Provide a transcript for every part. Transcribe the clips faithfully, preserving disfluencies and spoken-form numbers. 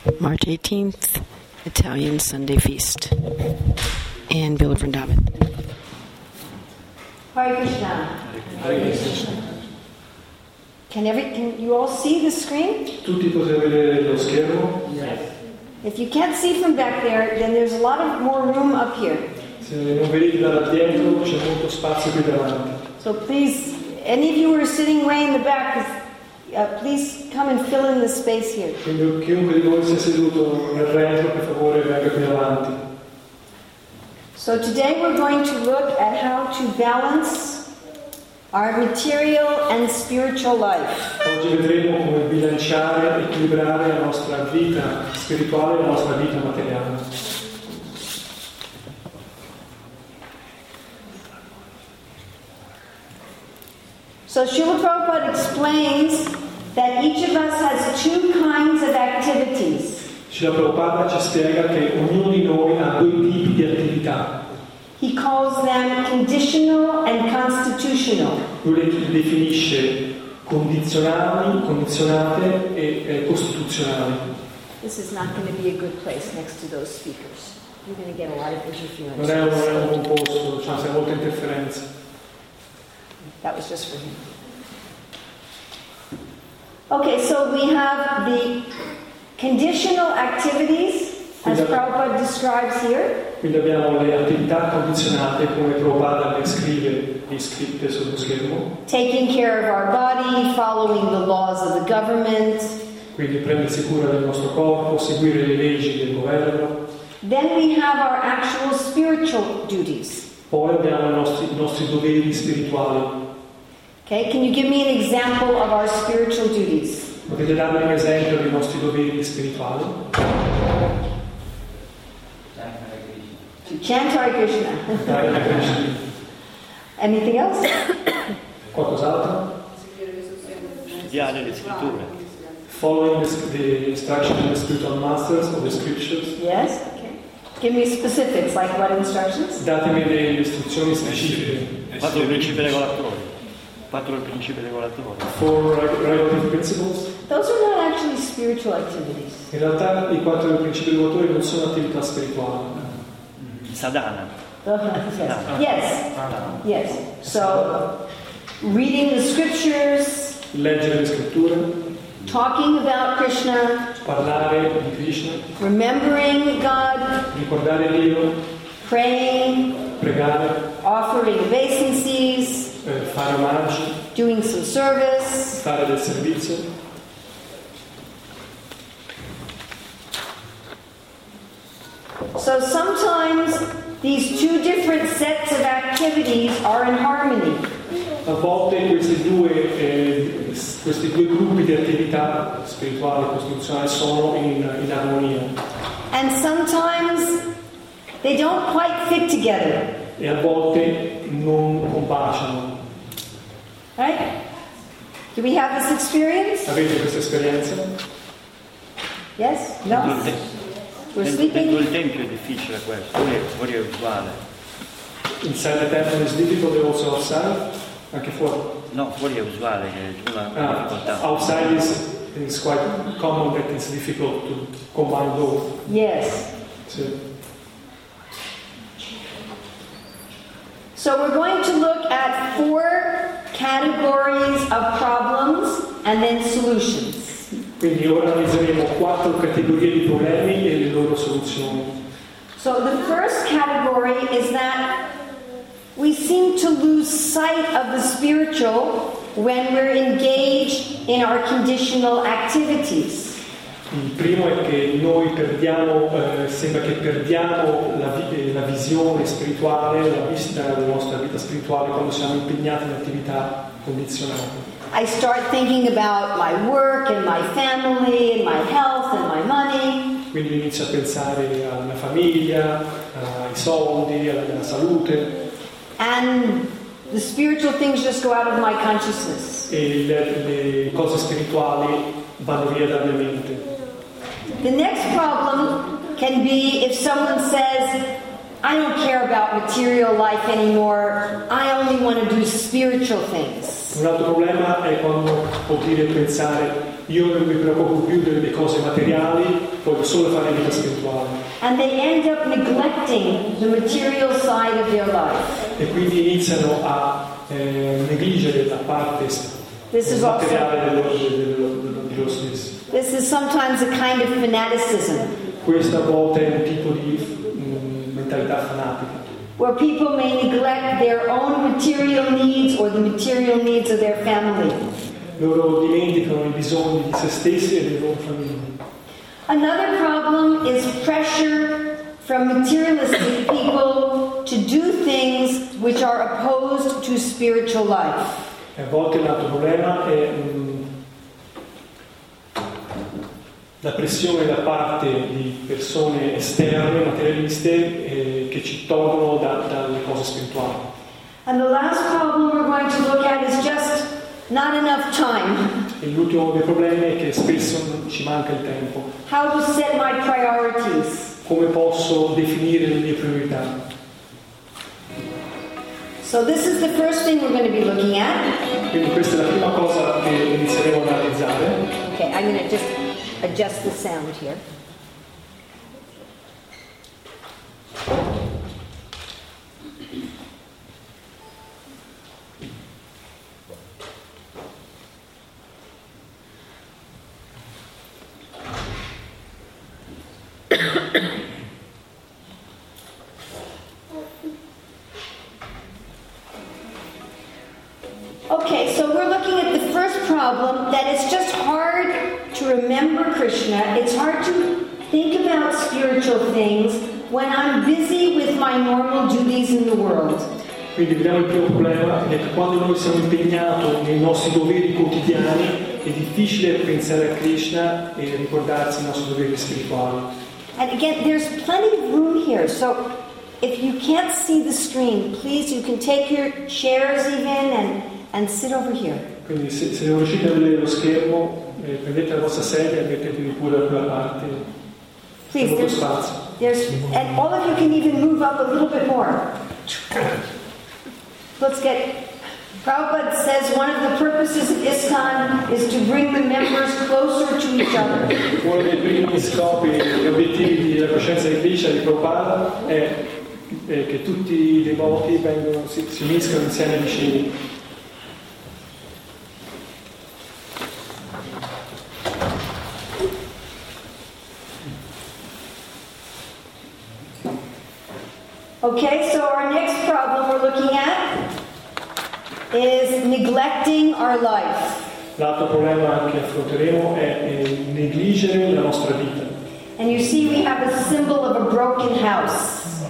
March eighteenth, Italian Sunday Feast. And Bill Vrindavan. Hare Krishna. Hare Krishna. Can, every, can you all see the screen? Tutti potete vedere lo schermo? Yes. If you can't see from back there, then there's a lot of more room up here. Se non vedete da dietro c'è molto spazio qui davanti. So please, any of you who are sitting way in the back, uh, please come and fill in the space here. Quindi chiunque di voi sia seduto nel retro, per favore venga qui avanti. So today we're going to look at how to balance our material and spiritual life. Oggi vedremo come bilanciare, equilibrare la nostra vita spirituale e la nostra vita materiale. So Srila Prabhupada explains that each of us has two kinds of activities. Srila Prabhupada ci spiega che ognuno di noi ha due tipi di attività. He calls them conditional and constitutional. Lui le definisce condizionali, condizionate e eh, costituzionali. This is not going to be a good place next to those speakers. You're going to get a lot of interference. Non è un, non è un buon posto, cioè c'è molta interferenza. That was just for him. Okay, so we have the conditional activities, as Prabhupada describes here. Quindi abbiamo le attività condizionate, come Prabhupada le scrive, le scritte sullo schermo. Taking care of our body, following the laws of the government. Quindi prendersi cura del nostro corpo, seguire le leggi del governo. Then we have our actual spiritual duties. Poi abbiamo i nostri, i nostri doveri spirituali. Okay, can you give me an example of our spiritual duties? Potete darmi un esempio dei nostri doveri spirituali? To chant Hare Krishna. Hare Krishna. Anything else? Qualcos'altro? Studiare le scritture. Following the, the instruction of the spiritual masters of the scriptures. Yes. Okay. Give me specifics, like what instructions? Datemi delle istruzioni specifiche. Quattro principi regolatori. Quattro principi regolatori. Four regulative principles. Those are not actually spiritual activities. In realtà i quattro principi regolatori non sono attività spirituali. Sadhana. Uh-huh. Yes. Yes. So, reading the scriptures. Leggere le scritture. Talking about Krishna. Parlare di Krishna. Remembering God. Ricordare Dio. Praying. Pregare. Offering obeisances. Eh, fare omaggi. Doing some service. Fare del servizio. So sometimes these two different sets of activities are in harmony. A volte questi due, eh, questi due gruppi di attività spirituali e costituzionali sono in, in armonia. And sometimes they don't quite fit together. E a volte non combaciano. Right? Do we have this experience? Avete questa esperienza? Yes? No? We're sleeping? Dentro il tempio è difficile questo, fuori è, fuori è usuale. Inside the temple is difficult and also outside? Anche fuori? No, fuori è usuale, che c'è una Ah, difficoltà. outside is, is quite common that it's difficult to combine both. Yes. Sì. So we're going to look at four categories of problems and then solutions. Quindi ora analizzeremo quattro categorie di problemi e le loro soluzioni. So the first category is that we seem to lose sight of the spiritual when we're engaged in our conditional activities. Il primo è che noi perdiamo, eh, sembra che perdiamo la, vi- la visione spirituale, la vista della nostra vita spirituale quando siamo impegnati in attività condizionate. I start thinking about my work and my family and my health and my money. Quindi inizio a pensare alla mia famiglia, ai soldi, alla mia salute. And the spiritual things just go out of my consciousness. E le, le cose spirituali vanno via dalla mia mente. The next problem can be if someone says, I don't care about material life anymore, I only want to do spiritual things. Un altro problema è quando può dire pensare io non mi preoccupo più delle cose materiali, voglio solo fare vita spirituale. And they end up neglecting the material side of their life. E quindi iniziano a eh, negligere la parte This is materiale also, dello, dello, di loro stessi. this is sometimes a kind of fanaticism, Questa a volte è un tipo di mh, mentalità fanatica, where people may neglect their own material needs or the material needs of their family. loro dimenticano i bisogni di se stessi e delle loro famiglie. Another problem is pressure from materialistic people to do things which are opposed to spiritual life. E a volte un altro problema è mh, la pressione da parte di persone esterne, materialiste, eh, che ci tolgono da, dalle cose spirituali. And the last problem we're going to look at is just not enough time. E l'ultimo dei problemi è che spesso non ci manca il tempo. How to set my priorities. Come posso definire le mie priorità? So this is the first thing we're going to be looking at. Quindi questa è la prima cosa che inizieremo a analizzare. Okay, I'm going to just adjust the sound here. Okay, so we're looking at the first problem, that it's just hard to remember Krishna. It's hard to think about spiritual things when I'm busy with my normal duties in the world. Quindi vediamo il primo problema, è che quando noi siamo impegnati nei nostri doveri quotidiani è difficile pensare a Krishna e ricordarsi i nostri doveri spirituali. And again, there's plenty of room here, so if you can't see the screen, please, you can take your chairs even and, and sit over here. Quindi se, se non riuscite a vedere lo schermo, eh, prendete la vostra sedia e mettetevi pure da quella parte. Please, C'è molto there's, spazio. there's, and all of you can even move up a little bit more. Let's get, Prabhupada says one of the purposes of ISKCON is to bring the members closer to each other. Uno dei primi scopi e obiettivi della coscienza di Krishna di Prabhupada è, è che tutti i devoti vengono, si, si uniscano insieme vicini. Okay, so our next problem we're looking at is neglecting our life. L'altro problema che affronteremo è, è negligere la nostra vita. And you see we have a symbol of a broken house.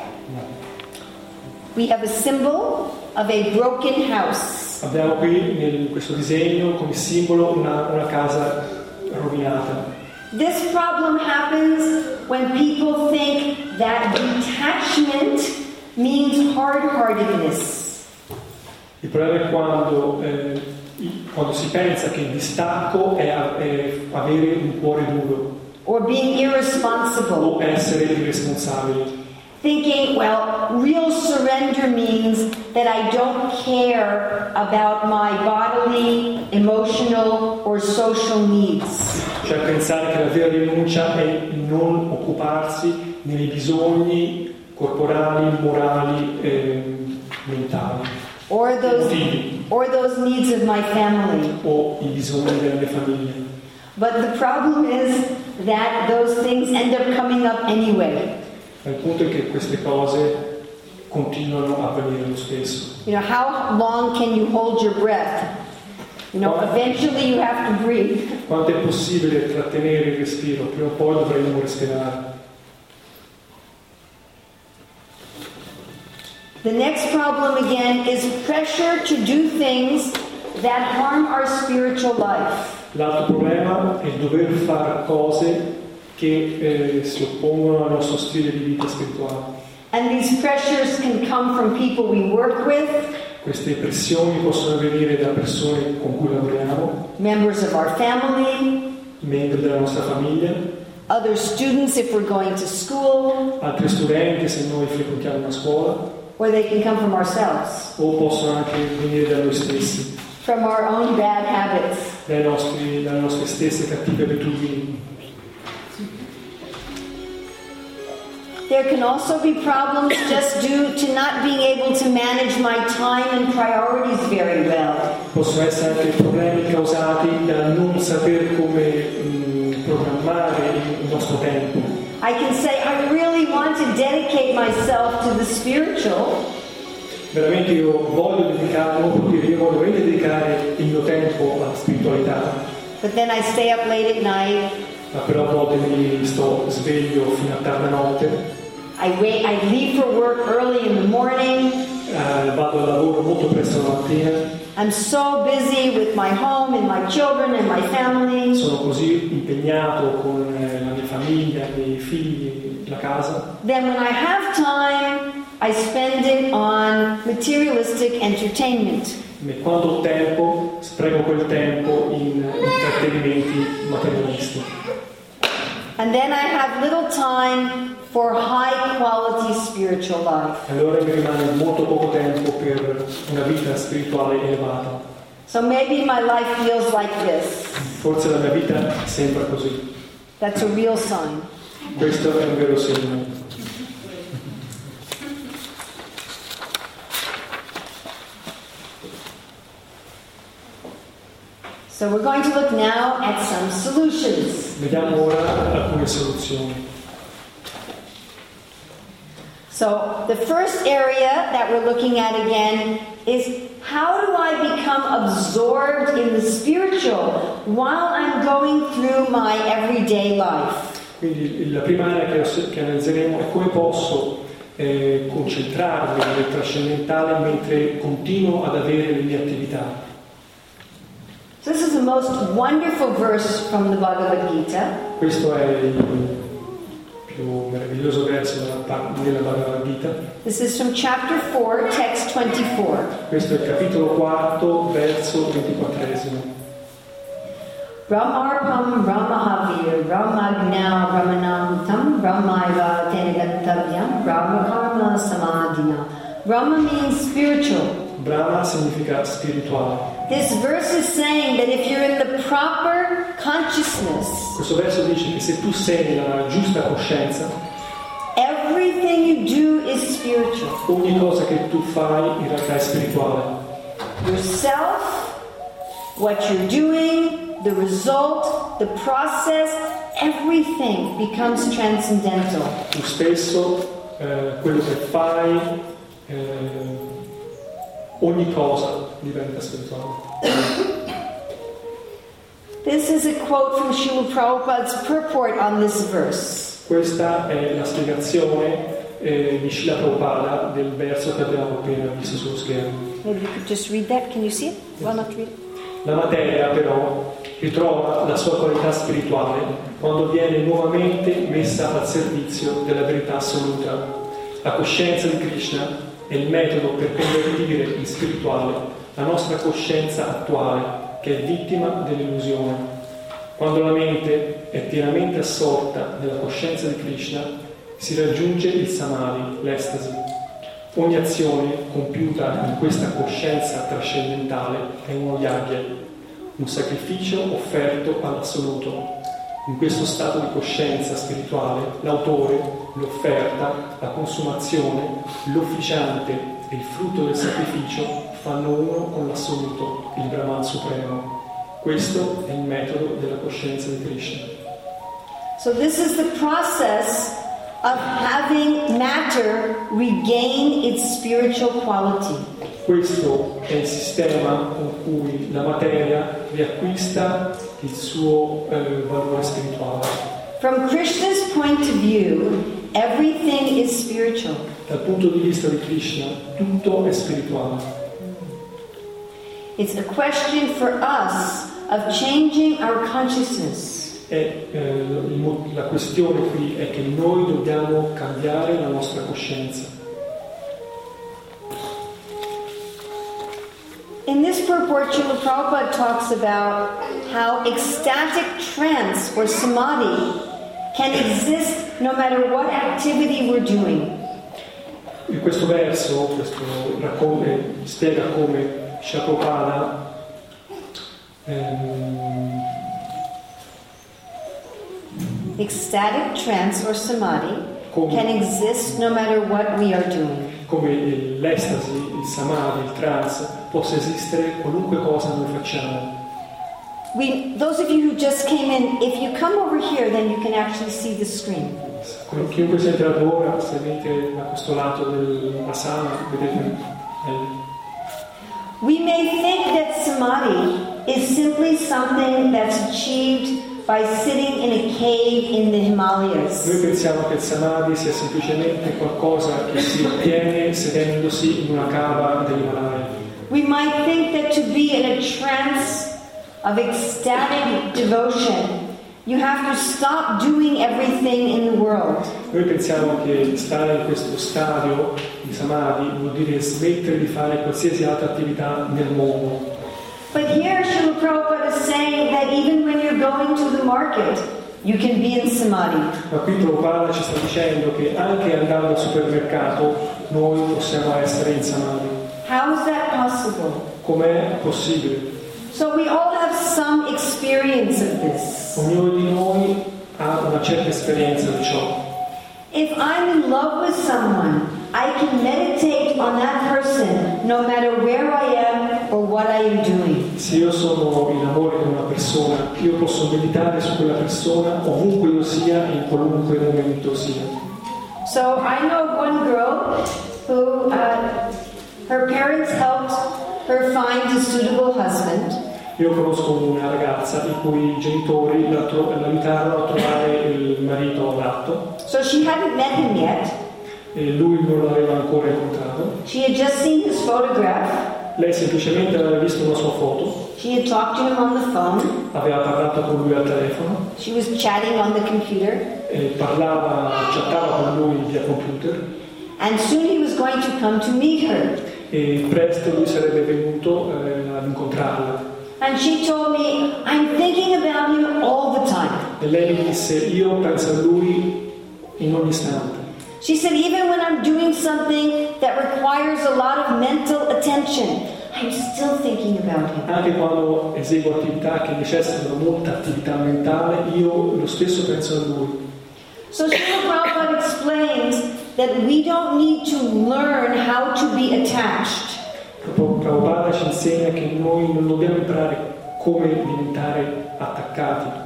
We have a symbol of a broken house. Abbiamo qui in questo disegno come simbolo una, una casa rovinata. This problem happens when people think that detachment means hard-heartedness. Il problema è quando, eh, quando si pensa che il distacco è, è avere un cuore duro Or being irresponsible. o essere irresponsabili. Thinking, well, real surrender means that I don't care about my bodily, emotional, or social needs. Cioè pensare che la vera rinuncia è non occuparsi dei bisogni corporali, morali e mentali. Or those, Motivi. or those needs of my family. O i bisogni della mia famiglia. But the problem is that those things end up coming up anyway. Ma il punto è che queste cose continuano a avvenire lo stesso. You know, how long can you hold your breath? You know, eventually you have to breathe. Quanto è possibile trattenere il respiro? Prima o poi dovremo respirare. The next problem again is pressure to do things that harm our spiritual life. L'altro problema è dover fare cose che eh, si oppongono al nostro stile di vita spirituale. And these pressures can come from people we work with, Queste pressioni possono venire da persone con cui lavoriamo, members of our family, membri della nostra famiglia, other students if we're going to school, altri studenti se noi frequentiamo una scuola, or they can come from ourselves, o possono anche venire da noi stessi, from our own bad habits. dai nostri, dalle nostre stesse cattive abitudini. there can also be problems just due to not being able to manage my time and priorities very well. Possono essere anche problemi causati da non saper come mh, programmare il nostro tempo. I can say I really want to dedicate myself to the spiritual. Veramente io voglio dedicare, non può dire, io voglio veramente dedicare il mio tempo alla spiritualità. But then I stay up late at night. Ma però a volte mi sto sveglio fino a tarda notte. I wait. I leave for work early in the morning. Eh, vado al lavoro molto presto la mattina. I'm so busy with my home and my children and my family. Sono così impegnato con eh, la mia famiglia, i miei figli, la casa. Then when I have time, I spend it on materialistic entertainment. E quando ho tempo, spreco quel tempo in intrattenimenti materialisti. And then I have little time for high quality spiritual life. Allora mi rimane molto poco tempo per una vita spirituale elevata. So maybe my life feels like this. Forse la mia vita sembra così. That's a real sign. Questo è un vero segno. So we're going to look now at some solutions. Vediamo ora alcune soluzioni. So the first area that we're looking at again is how do I become absorbed in the spiritual while I'm going through my everyday life? Quindi la prima area che, che analizzeremo è come posso eh, concentrarmi nel trascendentale mentre continuo ad avere le mie attività. So this is the most wonderful verse from the Bhagavad Gita. Questo è il più meraviglioso verso della, della Bhagavad Gita. This is from chapter four, text twenty-four. Questo è il capitolo quarto, verso ventiquattresimo. Brahmarpam Brahmahavir Brahmagna Brahmanam Brahmaiva Tenegattavyam Brahmakarma Samadhina. Brahma means spiritual. Brahma significa spirituale. This verse is saying that if you're in the proper consciousness, questo verso dice che se tu sei nella giusta coscienza, everything you do is spiritual. Ogni cosa che tu fai in realtà è spirituale. Yourself, what you're doing, the result, the process, everything becomes transcendental. Tu stesso, eh, quello che fai, eh, ogni cosa diventa spirituale. This is a quote from Srila Prabhupada's purport on this verse. Questa è la spiegazione eh, di Srila Prabhupada del verso che abbiamo appena visto sullo schermo. Maybe you could just read that. Can you see it? Well, not read it. La materia però ritrova la sua qualità spirituale quando viene nuovamente messa al servizio della verità assoluta. La coscienza di Krishna è il metodo per convertire in spirituale la nostra coscienza attuale, che è vittima dell'illusione. Quando la mente è pienamente assorta nella coscienza di Krishna, si raggiunge il samadhi, l'estasi. Ogni azione compiuta in questa coscienza trascendentale è uno yagya, un sacrificio offerto all'assoluto. In questo stato di coscienza spirituale, l'autore, l'offerta, la consumazione, l'officiante e il frutto del sacrificio fanno uno con l'assoluto, il Brahman supremo. Questo è il metodo della coscienza di Krishna. So this is the process of having matter regain its spiritual quality. Questo è il sistema con cui la materia riacquista il suo eh, valore spirituale. From Krishna's point of view, everything is spiritual. Dal punto di vista di Krishna, tutto è spirituale. It's a question for us of changing our consciousness. E, eh, la questione qui è che noi dobbiamo cambiare la nostra coscienza. In this purport, Srila Prabhupada talks about how ecstatic trance or samadhi can exist no matter what activity we're doing. In questo verso, questo racconta, spiega come Srila Prabhupada ehm, ecstatic trance or samadhi come, can exist no matter what we are doing. come l'estasi, il samadhi, il trance possa esistere qualunque cosa noi facciamo. We, those of you who just came in, if you come over here, then you can actually see the screen. Chiunque sia entrato ora, se venite da questo lato della sala, vedete. We may think that samadhi is simply something that's achieved by sitting in a cave in the Himalayas. Noi pensiamo che il samadhi sia semplicemente qualcosa che si ottiene sedendosi in una cava dell'Himalaya. We might think that to be in a trance of ecstatic devotion, you have to stop doing everything in the world. Noi pensiamo che stare in questo stadio di samadhi vuol dire smettere di fare qualsiasi altra attività nel mondo. But here Srila Prabhupada is saying that even when you're going to the market, you can be in samadhi. Ma qui Prabhupada ci sta dicendo che anche andando al supermercato noi possiamo essere in samadhi. How is that possible? Com'è possibile? So we all have some experience of this. Ognuno di noi ha una certa esperienza di ciò. If I'm in love with someone, I can meditate on that person no matter where I am or what I am doing. Se io sono in amore con una persona, io posso meditare su quella persona ovunque io sia e in qualunque momento sia. So I know one girl who uh, her parents helped her find a suitable husband. Io conosco una ragazza i cui genitori la tro- l'aiutarono a trovare il marito adatto. So she hadn't met him yet. E lui non l'aveva ancora incontrato. She had just seen his photograph. Lei semplicemente aveva visto una sua foto. She had talked to him on the phone. Aveva parlato con lui al telefono. She was chatting on the computer. E parlava, chattava con lui via computer. And soon he was going to come to meet her. E presto lui sarebbe venuto eh, ad incontrarla. And she told me, I'm thinking about him all the time. E lei mi disse, io penso a lui in ogni istante. She said, even when I'm doing something that requires a lot of mental attention, I'm still thinking about him. Anche quando eseguo attività che necessitano molta attività mentale, io lo stesso penso a lui. So Srila Prabhupada explains that we don't need to learn how to be attached. Prabhupada ci insegna che noi non dobbiamo imparare come diventare attaccati.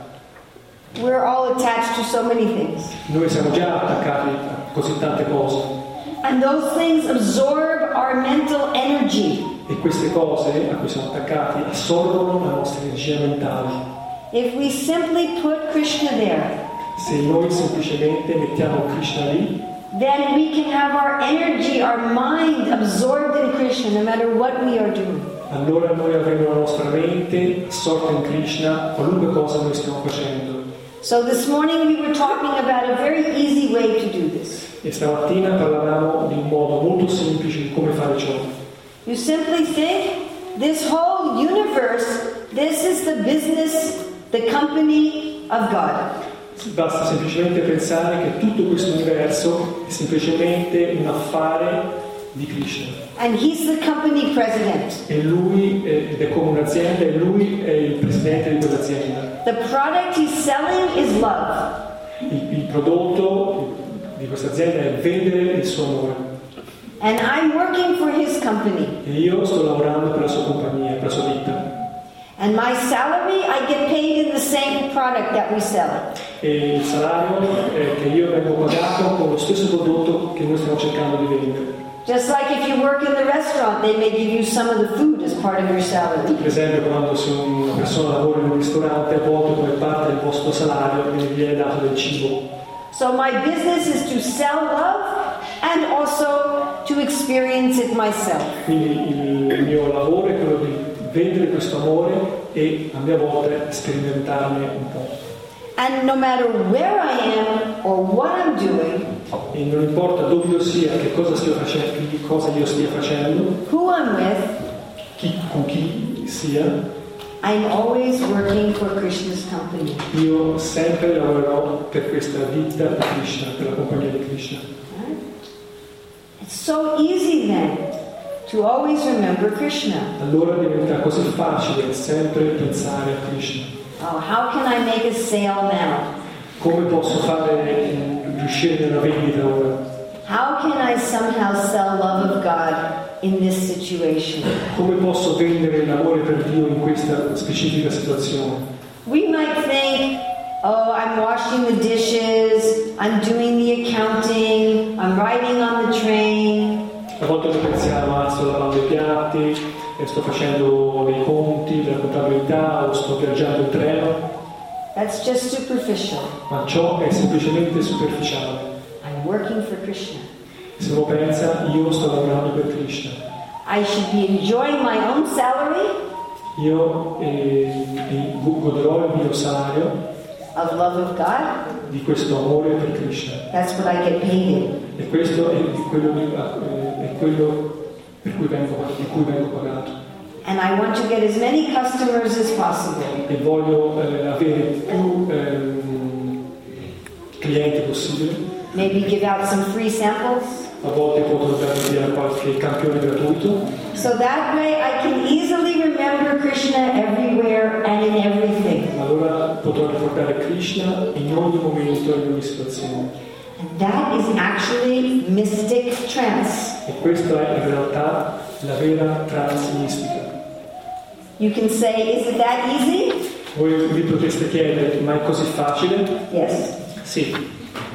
We're all attached to so many things. Noi siamo già attaccati a così tante cose. And those things absorb our mental energy. E queste cose a cui siamo attaccati assorbono la nostra energia mentale. If we simply put Krishna there, Se noi semplicemente mettiamo Krishna lì, then we can have our energy, our mind absorbed in Krishna no matter what we are doing. allora noi avremo la nostra mente assorta in Krishna qualunque cosa noi stiamo facendo. So this morning we were talking about a very easy way to do this. E stamattina parlavamo di un modo molto semplice di come fare ciò. You simply think, this whole universe, this is the business, the company of God. Basta semplicemente pensare che tutto questo universo è semplicemente un affare di Krishna. And he's the company president. E lui è, ed è come un'azienda e lui è il presidente di quell'azienda. The product he's selling is love. Il, il prodotto di questa azienda è vendere il suo amore. And I'm working for his company. E io sto lavorando per la sua compagnia, per la sua ditta. And my salary, I get paid in the same product that we sell. E il salario è che io vengo pagato con lo stesso prodotto che noi stiamo cercando di vendere. Just like if you work in the restaurant, they may give you some of the food as part of your salary. Per esempio, quando se una persona lavora in un ristorante, a volte come parte del vostro salario vi viene dato del cibo. So my business is to sell love and also to experience it myself. Quindi il mio lavoro è quello di vendere questo amore e a mia volta sperimentarne un po'. And no matter where I am or what I'm doing, E non importa dove io sia, che cosa stia facendo, che cosa io stia facendo, who I'm with, chi, con chi sia, I'm always working for Krishna's company. io sempre lavorerò per questa ditta di Krishna, per la compagnia di Krishna. Right? It's so easy then to always remember Krishna. Allora diventa così facile sempre pensare a Krishna. Oh, how can I make a sale now? Come posso fare riuscire ricevere la vendita ora. How can I somehow sell love of God in this situation? Come posso vendere l'amore per Dio in questa specifica situazione? We might think, oh, I'm washing the dishes, I'm doing the accounting, I'm riding on the train. A volte noi pensiamo, ah, sto lavando i piatti, e sto facendo dei conti, della contabilità, o sto viaggiando in treno. That's just superficial. Ma ciò è semplicemente superficiale. I'm working for Krishna. Se uno pensa, io sto lavorando per Krishna. I should be enjoying my own salary Io eh, eh, goderò il mio salario of love of God. di questo amore per Krishna. That's what I get paid in. E questo è quello, di, eh, è quello per cui vengo, di cui vengo pagato. And I want to get as many customers as possible. E voglio eh, avere più ehm, clienti possibile. Maybe give out some free samples. A volte potrò dare qualche campione gratuito. So that way I can easily remember Krishna everywhere and in everything. Allora potrò ricordare Krishna in ogni momento e in ogni situazione. And that is actually mystic trance. E questa è in realtà la vera trance mistica. You can say, is it that easy? Voi vi potreste chiedere, ma è così facile? Yes. Sì.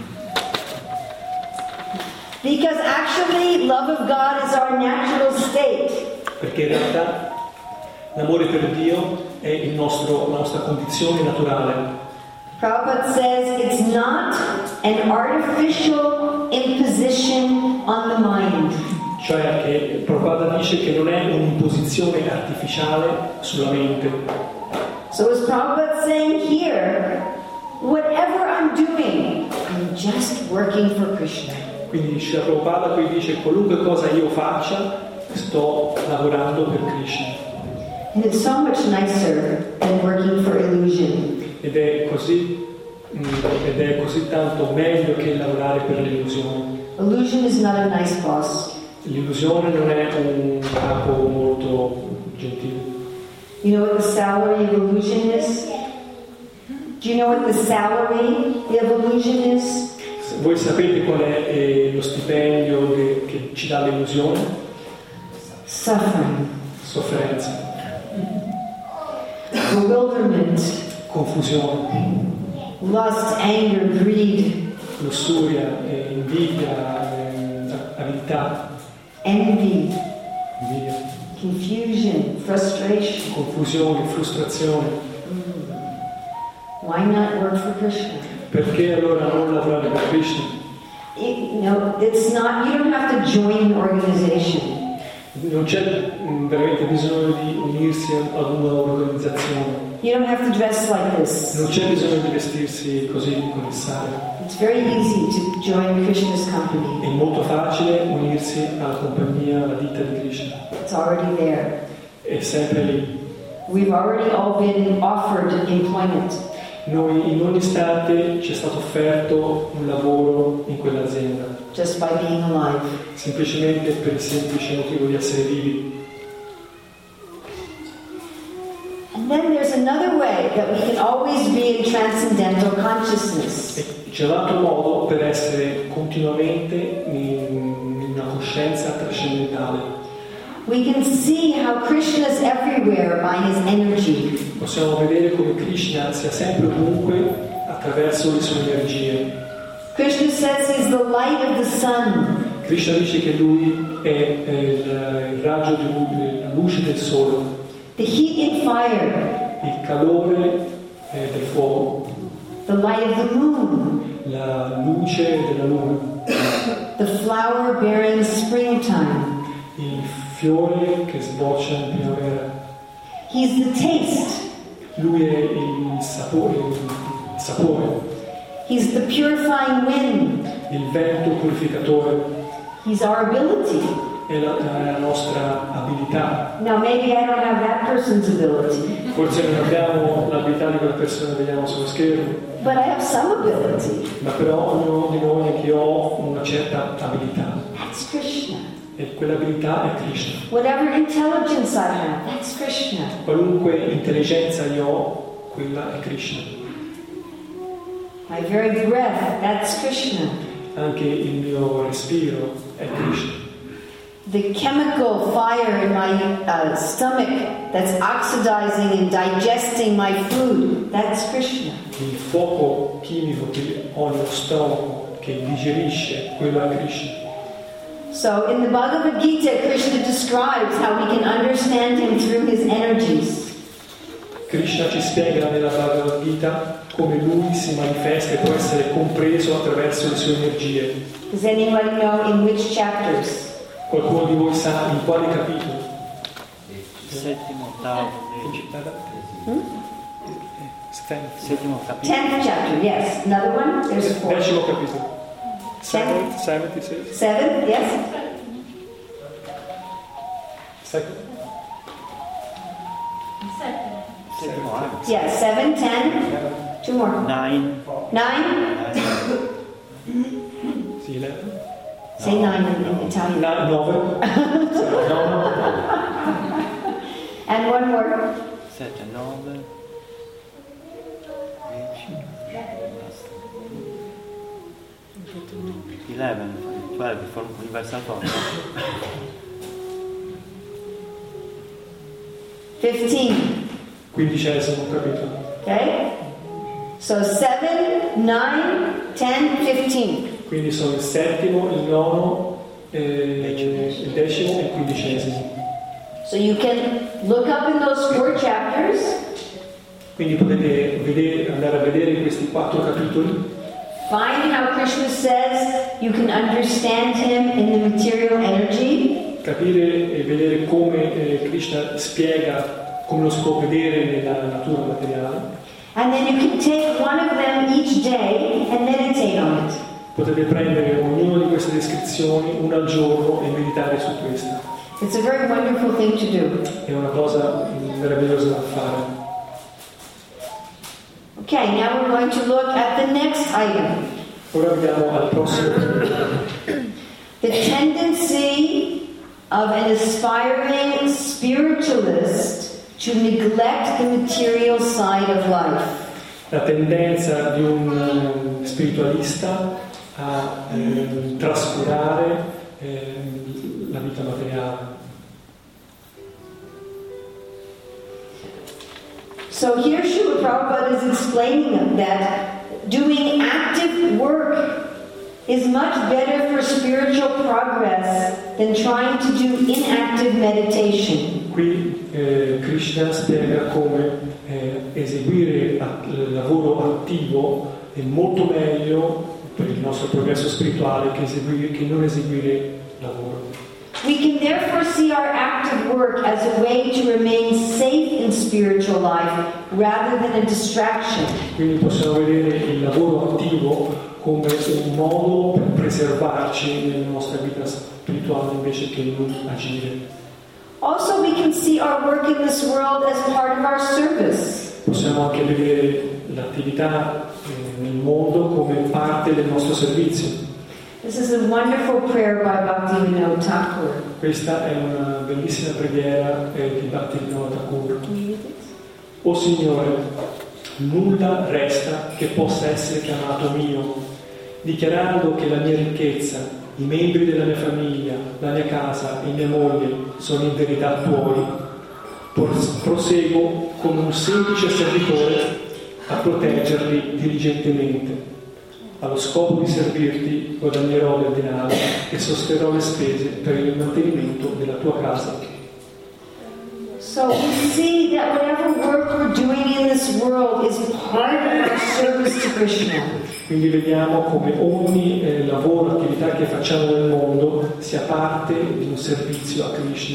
Because actually love of God is our natural state. Perché in realtà l'amore per Dio è il nostro, la nostra condizione naturale. Prabhupada says it's not an artificial imposition on the mind. Cioè che Prabhupada dice che non è un'imposizione artificiale sulla mente. So as Prabhupada saying here, whatever I'm doing, I'm just working for Krishna. Quindi Srila Prabhupada qui dice qualunque cosa io faccia, sto lavorando per Krishna. And it's so much nicer than working for illusion. Ed è così, ed è così tanto meglio che lavorare per l'illusione. Illusion is not a nice boss. L'illusione non è un capo molto gentile. You know what the salary of illusion is? Do you know what the salary of illusion is? Voi sapete qual è eh, lo stipendio de, che ci dà l'illusione? Suffering. Sofferenza. Bewilderment. Confusione. Lust, anger, greed. Lussuria, eh, invidia, eh, avidità. Envy. Invidia. Confusion. Frustration. Confusione, frustrazione. Why not work for Krishna? Perché allora non lavorare per Krishna? It, you know, it's not, you don't have to join an organization. Non c'è mh, veramente bisogno di unirsi ad una organizzazione. You don't have to dress like this. Non c'è bisogno di vestirsi così con il sale. It's very easy to join Krishna's company. È molto facile unirsi alla compagnia, alla ditta di Krishna. It's already there. È sempre lì. We've already all been offered employment. Noi in ogni istante ci è stato offerto un lavoro in quell'azienda. Just by being alive. Semplicemente per il semplice motivo di essere vivi. And then there's another way that we can always be in transcendental consciousness. E c'è un altro modo per essere continuamente in una coscienza trascendentale. We can see how Krishna is everywhere by his energy. Possiamo vedere come Krishna sia sempre ovunque attraverso le sue energie. Krishna says he's the light of the sun. Krishna dice che lui è, è il, il raggio di lui, la luce del sole, The heat in fire. il calore eh, del fuoco, The light of the moon. la luce della luna, The flower bearing springtime. il fiore che sboccia in primavera. He's the taste. Lui è il sapore, il sapore, He's the purifying wind. il vento purificatore, He's our ability. è la, è la nostra abilità. Now maybe I don't have that person's ability, Forse non abbiamo l'abilità di quella persona che vediamo sullo schermo, but I have some ability. ma però ognuno di noi, anche io, ho una certa abilità. That's Krishna. E quell'abilità è Krishna. Whatever intelligence I have, that's Krishna. Qualunque intelligenza io ho, quella è Krishna. My very breath, that's Krishna. anche il mio respiro è Krishna. The chemical fire in my uh, stomach that's oxidizing and digesting my food, that's Krishna. Il fuoco chimico che ho nello stomaco, che digerisce, quello è Krishna. So in the Bhagavad Gita, Krishna describes how we can understand him through his energies. Krishna ci spiega nella Bhagavad Gita come lui si manifesta e può essere compreso attraverso le sue energie. Does anybody know in which chapters? Qualcuno di voi sa in quale capitolo? Settimo, ottavo, Hmm? settimo capitolo. Tenth chapter, yes. Another one? There's four. Decimo capitolo. Seventh, seventh, seventh. Seventh, yes. Second. Settimo anno. Yeah, seven, ten, two more. Nine. Nine? Sì, eleven. Say nine in, in Italian. Na- nove. No. And one more. Sette, nove. Dieci. Eleven, twelve, for universal formula. Fifteen. Quindicesimo capitolo. Okay? So seven, nine, ten, fifteen. Quindi sono il settimo, il nono, eh, il decimo e il quindicesimo. So you can look up in those four chapters. Quindi potete vedere, andare a vedere in questi quattro capitoli. Find how Krishna says you can understand him in the material energy. Capire e vedere come eh, Krishna spiega, come lo si può vedere nella natura materiale. And then you can take one of them each day and meditate on it. Potete prendere ognuna di queste descrizioni una al giorno e meditare su questa. It's a very wonderful thing to do. È una cosa meravigliosa da fare. Okay, now we're going to look at the next item. Ora andiamo al prossimo. The tendency of an aspiring spiritualist to neglect the material side of life. La tendenza di un spiritualista a eh, trascurare eh, la vita materiale. So here Srila Prabhupada is explaining that doing active work is much better for spiritual progress than trying to do inactive meditation. Qui eh, Krishna spiega come eh, eseguire at- il lavoro attivo è molto meglio per il nostro progresso spirituale che, eseguire, che non eseguire lavoro. We can therefore see our active work as a way to remain safe in spiritual life rather than a distraction. Quindi possiamo vedere il lavoro attivo come un modo per preservarci nella nostra vita spirituale invece che non agire. Also, we can see our work in this world as part of our service. Possiamo anche vedere l'attività eh, nel mondo come parte del nostro servizio. This is a wonderful prayer by Bhaktivinoda Thakur. Questa è una bellissima preghiera eh, di Bhaktivinoda Thakur. O Signore, nulla resta che possa essere chiamato mio, dichiarando che la mia ricchezza, i membri della mia famiglia, la mia casa e mia moglie sono in verità tuoi. Proseguo come un semplice servitore a proteggerli diligentemente. Allo scopo di servirti guadagnerò del denaro e sosterrò le spese per il mantenimento della tua casa. So we see that whatever work we're doing in this world is part of our service to Krishna. Quindi vediamo come ogni eh, lavoro, attività che facciamo nel mondo sia parte di un servizio a Krishna.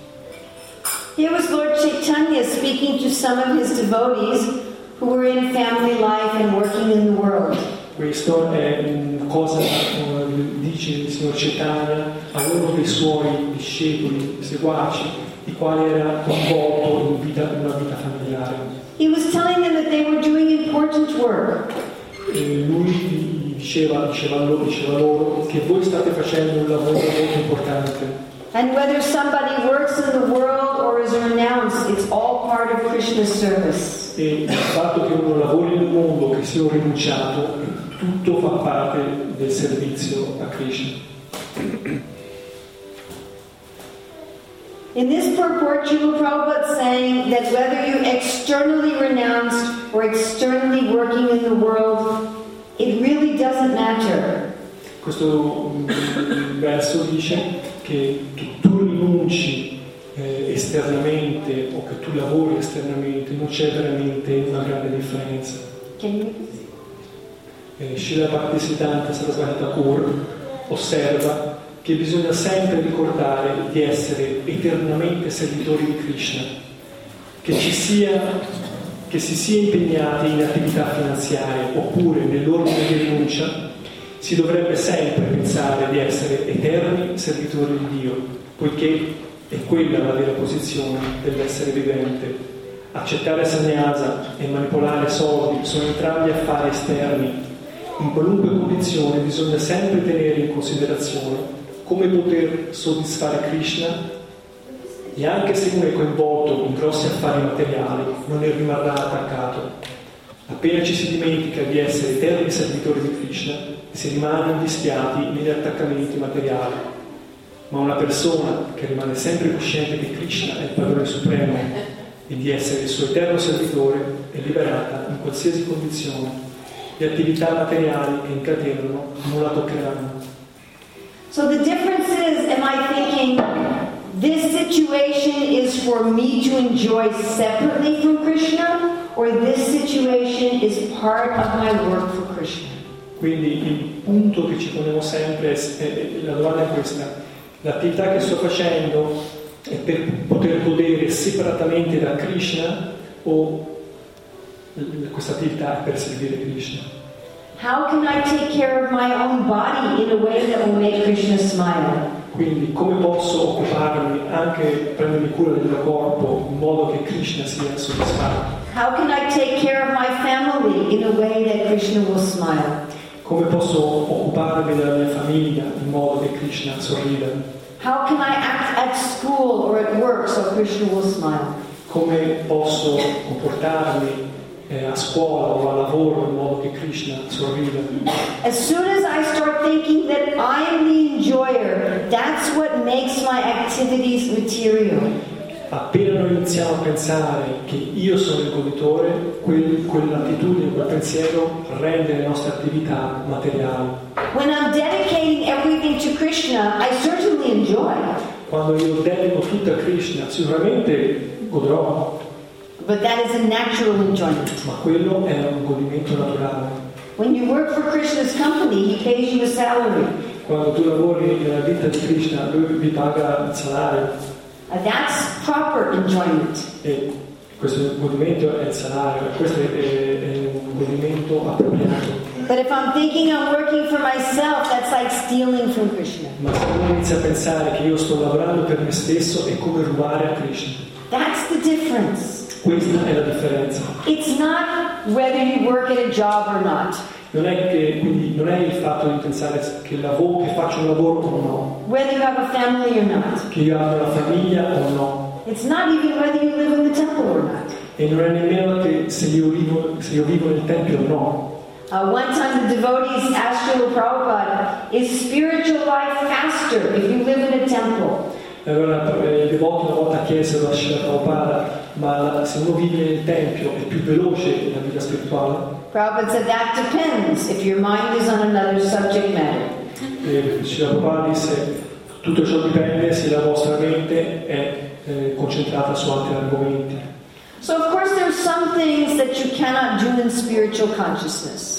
Here was Lord Chaitanya speaking to some of his devotees who were in family life and working in the world. Questo è una cosa che dice il signor Chaitanya a uno dei suoi discepoli, seguaci, il quale era coinvolto in, vita, in una vita familiare. He was telling them that they were doing important work. E lui diceva, diceva, loro, diceva loro che voi state facendo un lavoro molto importante. And whether somebody works in the world or is renounced, it's all part of Krishna's service. E il fatto che uno lavori nel mondo, che sia un rinunciato, tutto fa parte del servizio a Krishna. In this purport, Srila Prabhupada is saying that whether you're externally renounced or externally working in the world, it really doesn't matter. Questo verso dice che tu, tu rinunci eh, esternamente o che tu lavori esternamente, non c'è veramente una grande differenza. Can you Eh, Srila Bhaktisiddhanta Sarasvati Thakur osserva che bisogna sempre ricordare di essere eternamente servitori di Krishna, che ci sia, che si sia impegnati in attività finanziarie oppure nell'ordine di rinuncia, si dovrebbe sempre pensare di essere eterni servitori di Dio, poiché è quella la vera posizione dell'essere vivente. Accettare sannyasa e manipolare soldi sono entrambi affari esterni. In qualunque condizione bisogna sempre tenere in considerazione come poter soddisfare Krishna, e anche se uno è coinvolto in grossi affari materiali non ne rimarrà attaccato. Appena ci si dimentica di essere eterni servitori di Krishna, si rimane invischiati negli attaccamenti materiali. Ma una persona che rimane sempre cosciente che Krishna è il padrone supremo e di essere il suo eterno servitore è liberata in qualsiasi condizione. Le attività materiali che incatenano non la toccheranno. So the difference is, am I thinking this situation is for me to enjoy separately from Krishna, or this situation is part of my work for Krishna? Quindi il punto che ci poniamo sempre, è, è, la domanda è questa: l'attività che sto facendo è per poter godere separatamente da Krishna o questa attività è per servire Krishna? How can I take care of my own body in a way that will make Krishna smile? Quindi come posso occuparmi, anche prendermi cura del mio corpo, in modo che Krishna sia soddisfatto? How can I take care of my family in a way that Krishna will smile? Come posso occuparmi della mia famiglia in modo che Krishna sorrida? How can I act at school or at work so Krishna will smile? Come posso comportarmi eh, a scuola o a lavoro in modo che Krishna sorrida? As soon as I start thinking that I am the enjoyer, that's what makes my activities material. Appena noi iniziamo a pensare che io sono il goditore, quel, quell'attitudine, quel pensiero rende le nostre attività materiali. When I'm dedicating everything to Krishna, I certainly enjoy. Quando io dedico tutto a Krishna, sicuramente godrò. But that is a natural enjoyment. Ma quello è un godimento naturale. When you work for Krishna's company, he pays you a salary. Quando tu lavori nella ditta di Krishna, lui vi paga il salario. Uh, that's proper enjoyment. E questo godimento è il salario, questo è, è, è un godimento appropriato. But if I'm thinking I'm working for myself, that's like stealing from Krishna. Ma se uno inizia a pensare che io sto lavorando per me stesso, è come rubare a Krishna. That's the difference. Questa è la differenza. It's not whether you work at a job or not. Non è che quindi non è il fatto di pensare che lavoro, che faccio un lavoro o no. Whether you have a family or not. Che io abbia una famiglia o no. It's not even whether you live in the temple or not. E non è nemmeno che se io vivo, se io vivo nel tempio o no. Uh, one time the devotees asked Srila Prabhupada, is spiritual life faster if you live in a temple? Allora i devoti una volta chiesero a Srila Prabhupada, ma se uno vive nel tempio è più veloce la vita spirituale? Prabhupada said that depends if your mind is on another subject matter. E Srila Prabhupada disse, tutto ciò dipende se la vostra mente è eh, concentrata su altri argomenti. So of course there are some things that you cannot do in spiritual consciousness.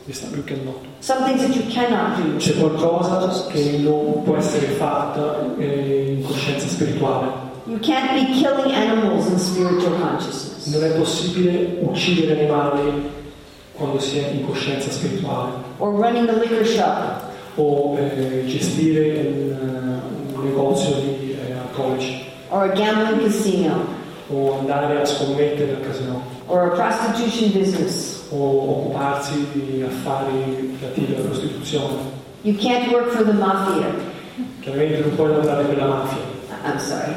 Some things that you cannot do. C'è qualcosa che non può essere fatta eh, in coscienza spirituale. You can't be killing animals in spiritual consciousness. Non è possibile uccidere animali quando si è in coscienza spirituale. Or running a liquor shop. O eh, gestire un, un negozio di eh, alcolici. Or a gambling casino. O andare a scommettere al casino. Or a prostitution business. O occuparsi di affari relativi alla prostituzione. You can't work for the mafia. Chiaramente non puoi lavorare per la mafia. I'm sorry.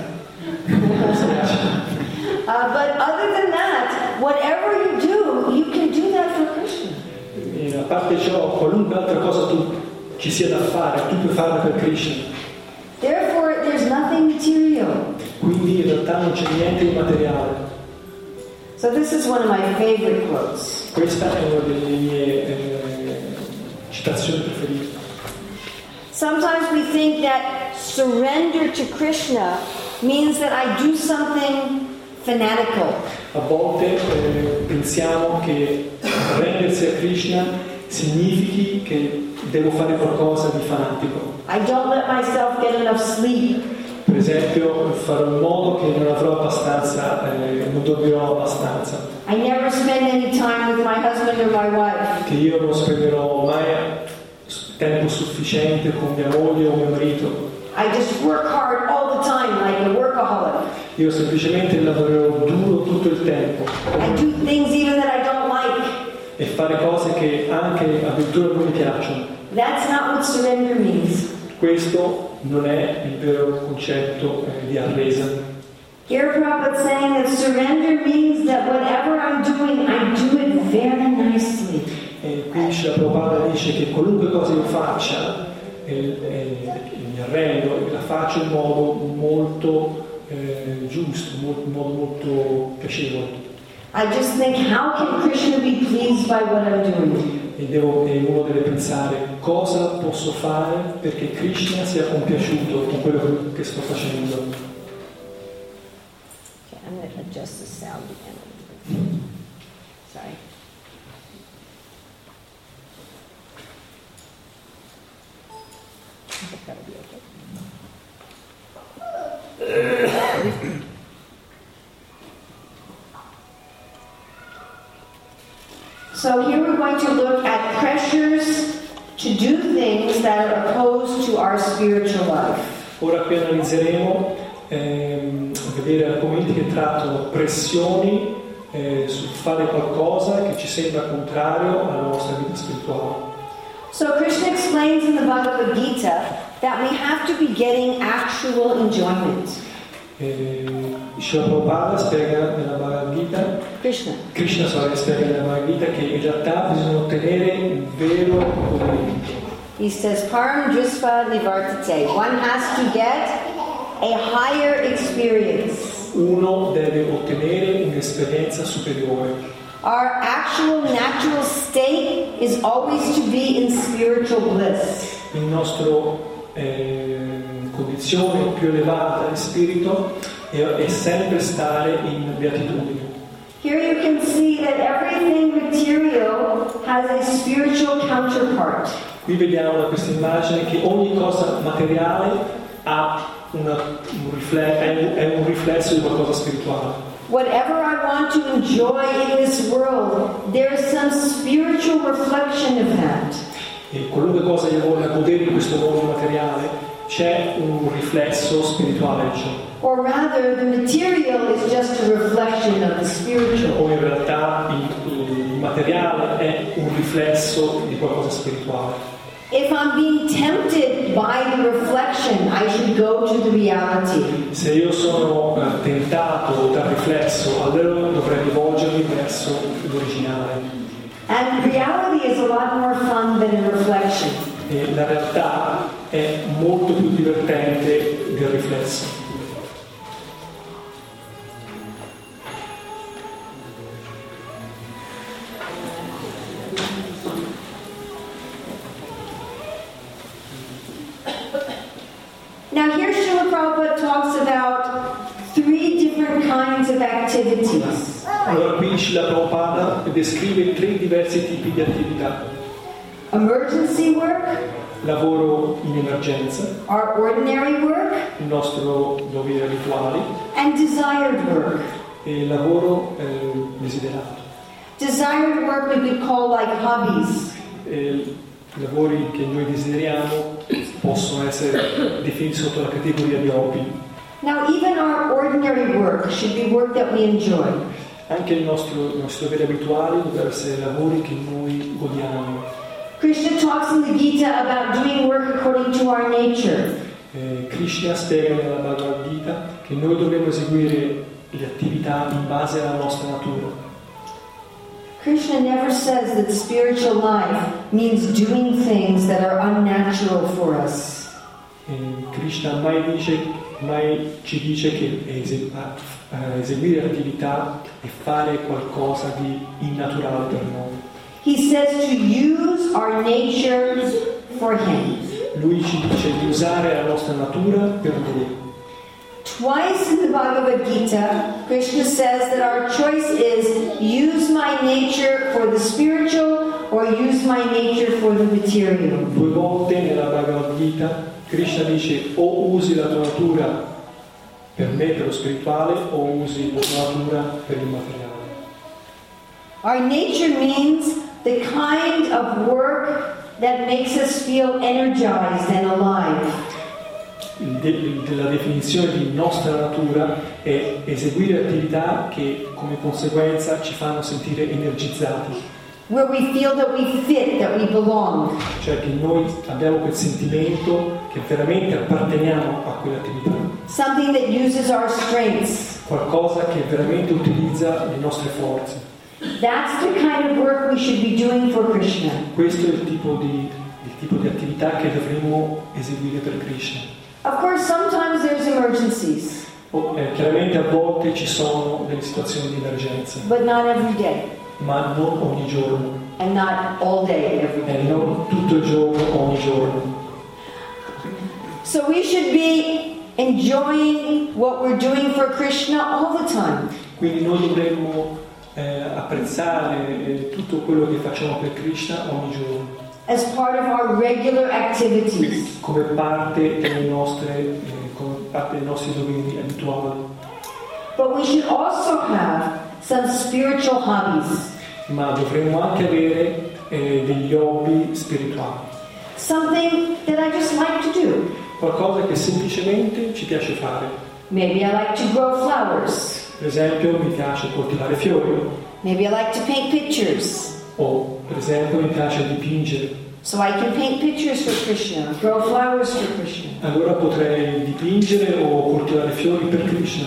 uh, but other than that, whatever you do, you can do that for Krishna. E a parte ciò, qualunque altra cosa tu ci sia da fare, tu puoi farla per Krishna. Therefore, there's nothing material. Quindi in realtà non c'è niente di materiale. So this is one of my favorite quotes. Questa è una delle mie eh, citazioni preferite. Sometimes we think that surrender to Krishna means that I do something fanatical. A volte eh, pensiamo che rendersi a Krishna significhi che devo fare qualcosa di fanatico. I don't let myself get enough sleep. Per esempio, farò in modo che non avrò abbastanza, eh, non dormirò abbastanza. I never spend any time with my husband or my wife. Che io non spenderò mai tempo sufficiente con mia moglie o mio marito. I just work hard all the time like a workaholic. Io semplicemente lavorerò duro tutto il tempo. I do things even that I don't like. E fare cose che anche addirittura non mi piacciono. That's not what surrender means. Questo non è il vero concetto eh, di arresa. Here Prabhupada is saying that surrender means that whatever I'm doing, I do it very nicely. E qui Srila Prabhupada dice che qualunque cosa io faccia, eh, eh, mi arrendo e la faccio in modo molto eh, giusto, in modo molto piacevole. I just think, how can Krishna be pleased by what I'm doing? E, devo, e uno deve pensare cosa posso fare perché Krishna sia compiaciuto con quello che sto facendo. Okay, I'm going to adjust the sound again. Sorry. I think that'll be okay. So here we're going to look at pressures to do things that are opposed to our spiritual life. Ora qui analizzeremo ehm, vedere argomenti che trattano pressioni eh, sul fare qualcosa che ci sembra contrario alla nostra vita spirituale. So Krishna explains in the Bhagavad Gita that we have to be getting actual enjoyment. Eh, Srila Prabhupada spiega nella Bhagavad Gita, Krishna. Krishna sorry, spiega nella Bhagavad Gita che in realtà bisogna ottenere il vero godimento. He says, Param Drisva Nivartate. One has to get a higher experience. Uno deve ottenere un'esperienza superiore. Our actual natural state is always to be in spiritual bliss. Il nostro eh, condizione più elevata di spirito è, è sempre stare in beatitudine. Here you can see that everything material has a spiritual counterpart. Qui vediamo da questa immagine che ogni cosa materiale ha una, un, rifle- è un, è un riflesso di qualcosa spirituale. Whatever I want to enjoy in this world, there is some spiritual reflection of that. E qualunque cosa io voglia godere in questo mondo materiale, c'è un riflesso spirituale di ciò. Or rather, the material is just a reflection of the spiritual. O in realtà il, il materiale è un riflesso di qualcosa spirituale. If I'm being tempted by the reflection, I should go to the reality. Se io sono eh, tentato dal riflesso, allora dovrei rivolgermi verso l'originale. And reality is a lot more fun than a reflection. E la realtà è molto più divertente del riflesso. Now here Srila Prabhupada talks about three different kinds of activities. Allora qui Srila Prabhupada descrive tre diversi tipi di attività. Emergency work, Lavoro in emergenza, our ordinary work, il nostro dovere abituali, and desired work. e il lavoro eh, desiderato. Desired work we could call like hobbies. E i lavori che noi desideriamo possono essere definiti sotto la categoria di hobby. Now even our ordinary work should be work that we enjoy. Anche il nostro, i nostri doveri abituali dovrebbero essere lavori che noi godiamo. Krishna talks in the Gita about doing work according to our nature. Eh, Krishna spiega nella Bhagavad Gita che noi dovremmo eseguire le attività in base alla nostra natura. Krishna never says that spiritual life means doing things that are unnatural for us. Eh, Krishna mai, dice, mai ci dice che ese- eh, eseguire attività e fare qualcosa di innaturale per noi. He says to use our nature for Him. Lui ci dice di usare la nostra natura per Lui. Twice in the Bhagavad Gita, Krishna says that our choice is use my nature for the spiritual or use my nature for the material. Due volte nella Bhagavad Gita Krishna dice o usi la tua natura per me, per lo spirituale, o usi la tua natura per il materiale. Our nature means the kind of work that makes us feel energized and alive. Il de- il- la definizione di nostra natura è eseguire attività che come conseguenza ci fanno sentire energizzati, Where we feel that we fit, that we belong. cioè che noi abbiamo quel sentimento che veramente apparteniamo a quell'attività, Something that uses our strengths. qualcosa che veramente utilizza le nostre forze. That's the kind of work we should be doing for Krishna. Questo è il tipo di, il tipo di attività che dovremmo eseguire per Krishna. Of course, sometimes there's emergencies, Oh, eh, chiaramente a volte ci sono delle situazioni di emergenza, but not every day, ma non ogni giorno, and not all day every e day. non tutto il giorno, ogni giorno. So we should be enjoying what we're doing for Krishna all the time. Quindi noi dovremmo eh, apprezzare eh, tutto quello che facciamo per Krishna ogni giorno, As part of our regular activities. come parte delle nostre, eh, come parte dei nostri doveri abituali. But we should also have some spiritual hobbies. Ma dovremmo anche avere eh, degli hobby spirituali, Something that I just like to do. qualcosa che semplicemente ci piace fare. Maybe I like to grow flowers. Per esempio mi piace coltivare fiori, Maybe I like to paint pictures. o per esempio mi piace dipingere. So I can paint pictures for Krishna, grow flowers for Krishna. Allora potrei dipingere o coltivare fiori per Krishna.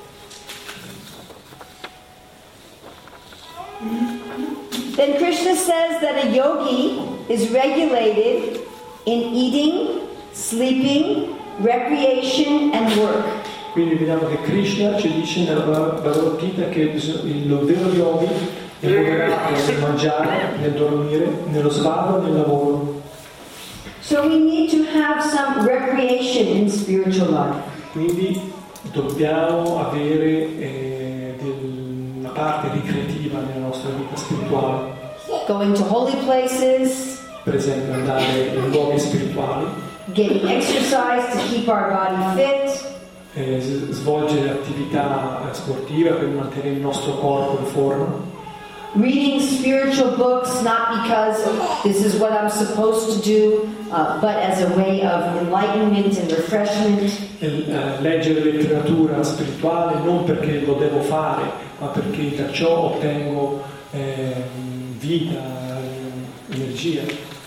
Then Krishna says that a yogi is regulated in eating, sleeping, recreation, and work. Quindi vediamo che Krishna ci dice nella Bhagavad Gita che il vero yogi è moderato nel mangiare, nel dormire, nello svago e nel lavoro. So we need to have some recreation in spiritual life. Quindi dobbiamo avere eh, del- una parte ricreativa nella nostra vita spirituale, Going to holy places, per esempio andare in luoghi spirituali, getting exercise to keep our body fit, eh, s- svolgere attività eh, sportive per mantenere il nostro corpo in forma, reading spiritual books not because this is what I'm supposed to do, uh, but as a way of enlightenment and refreshment. e, eh, leggere letteratura spirituale non perché lo devo fare, ma perché da ciò ottengo eh, vita, eh, energia.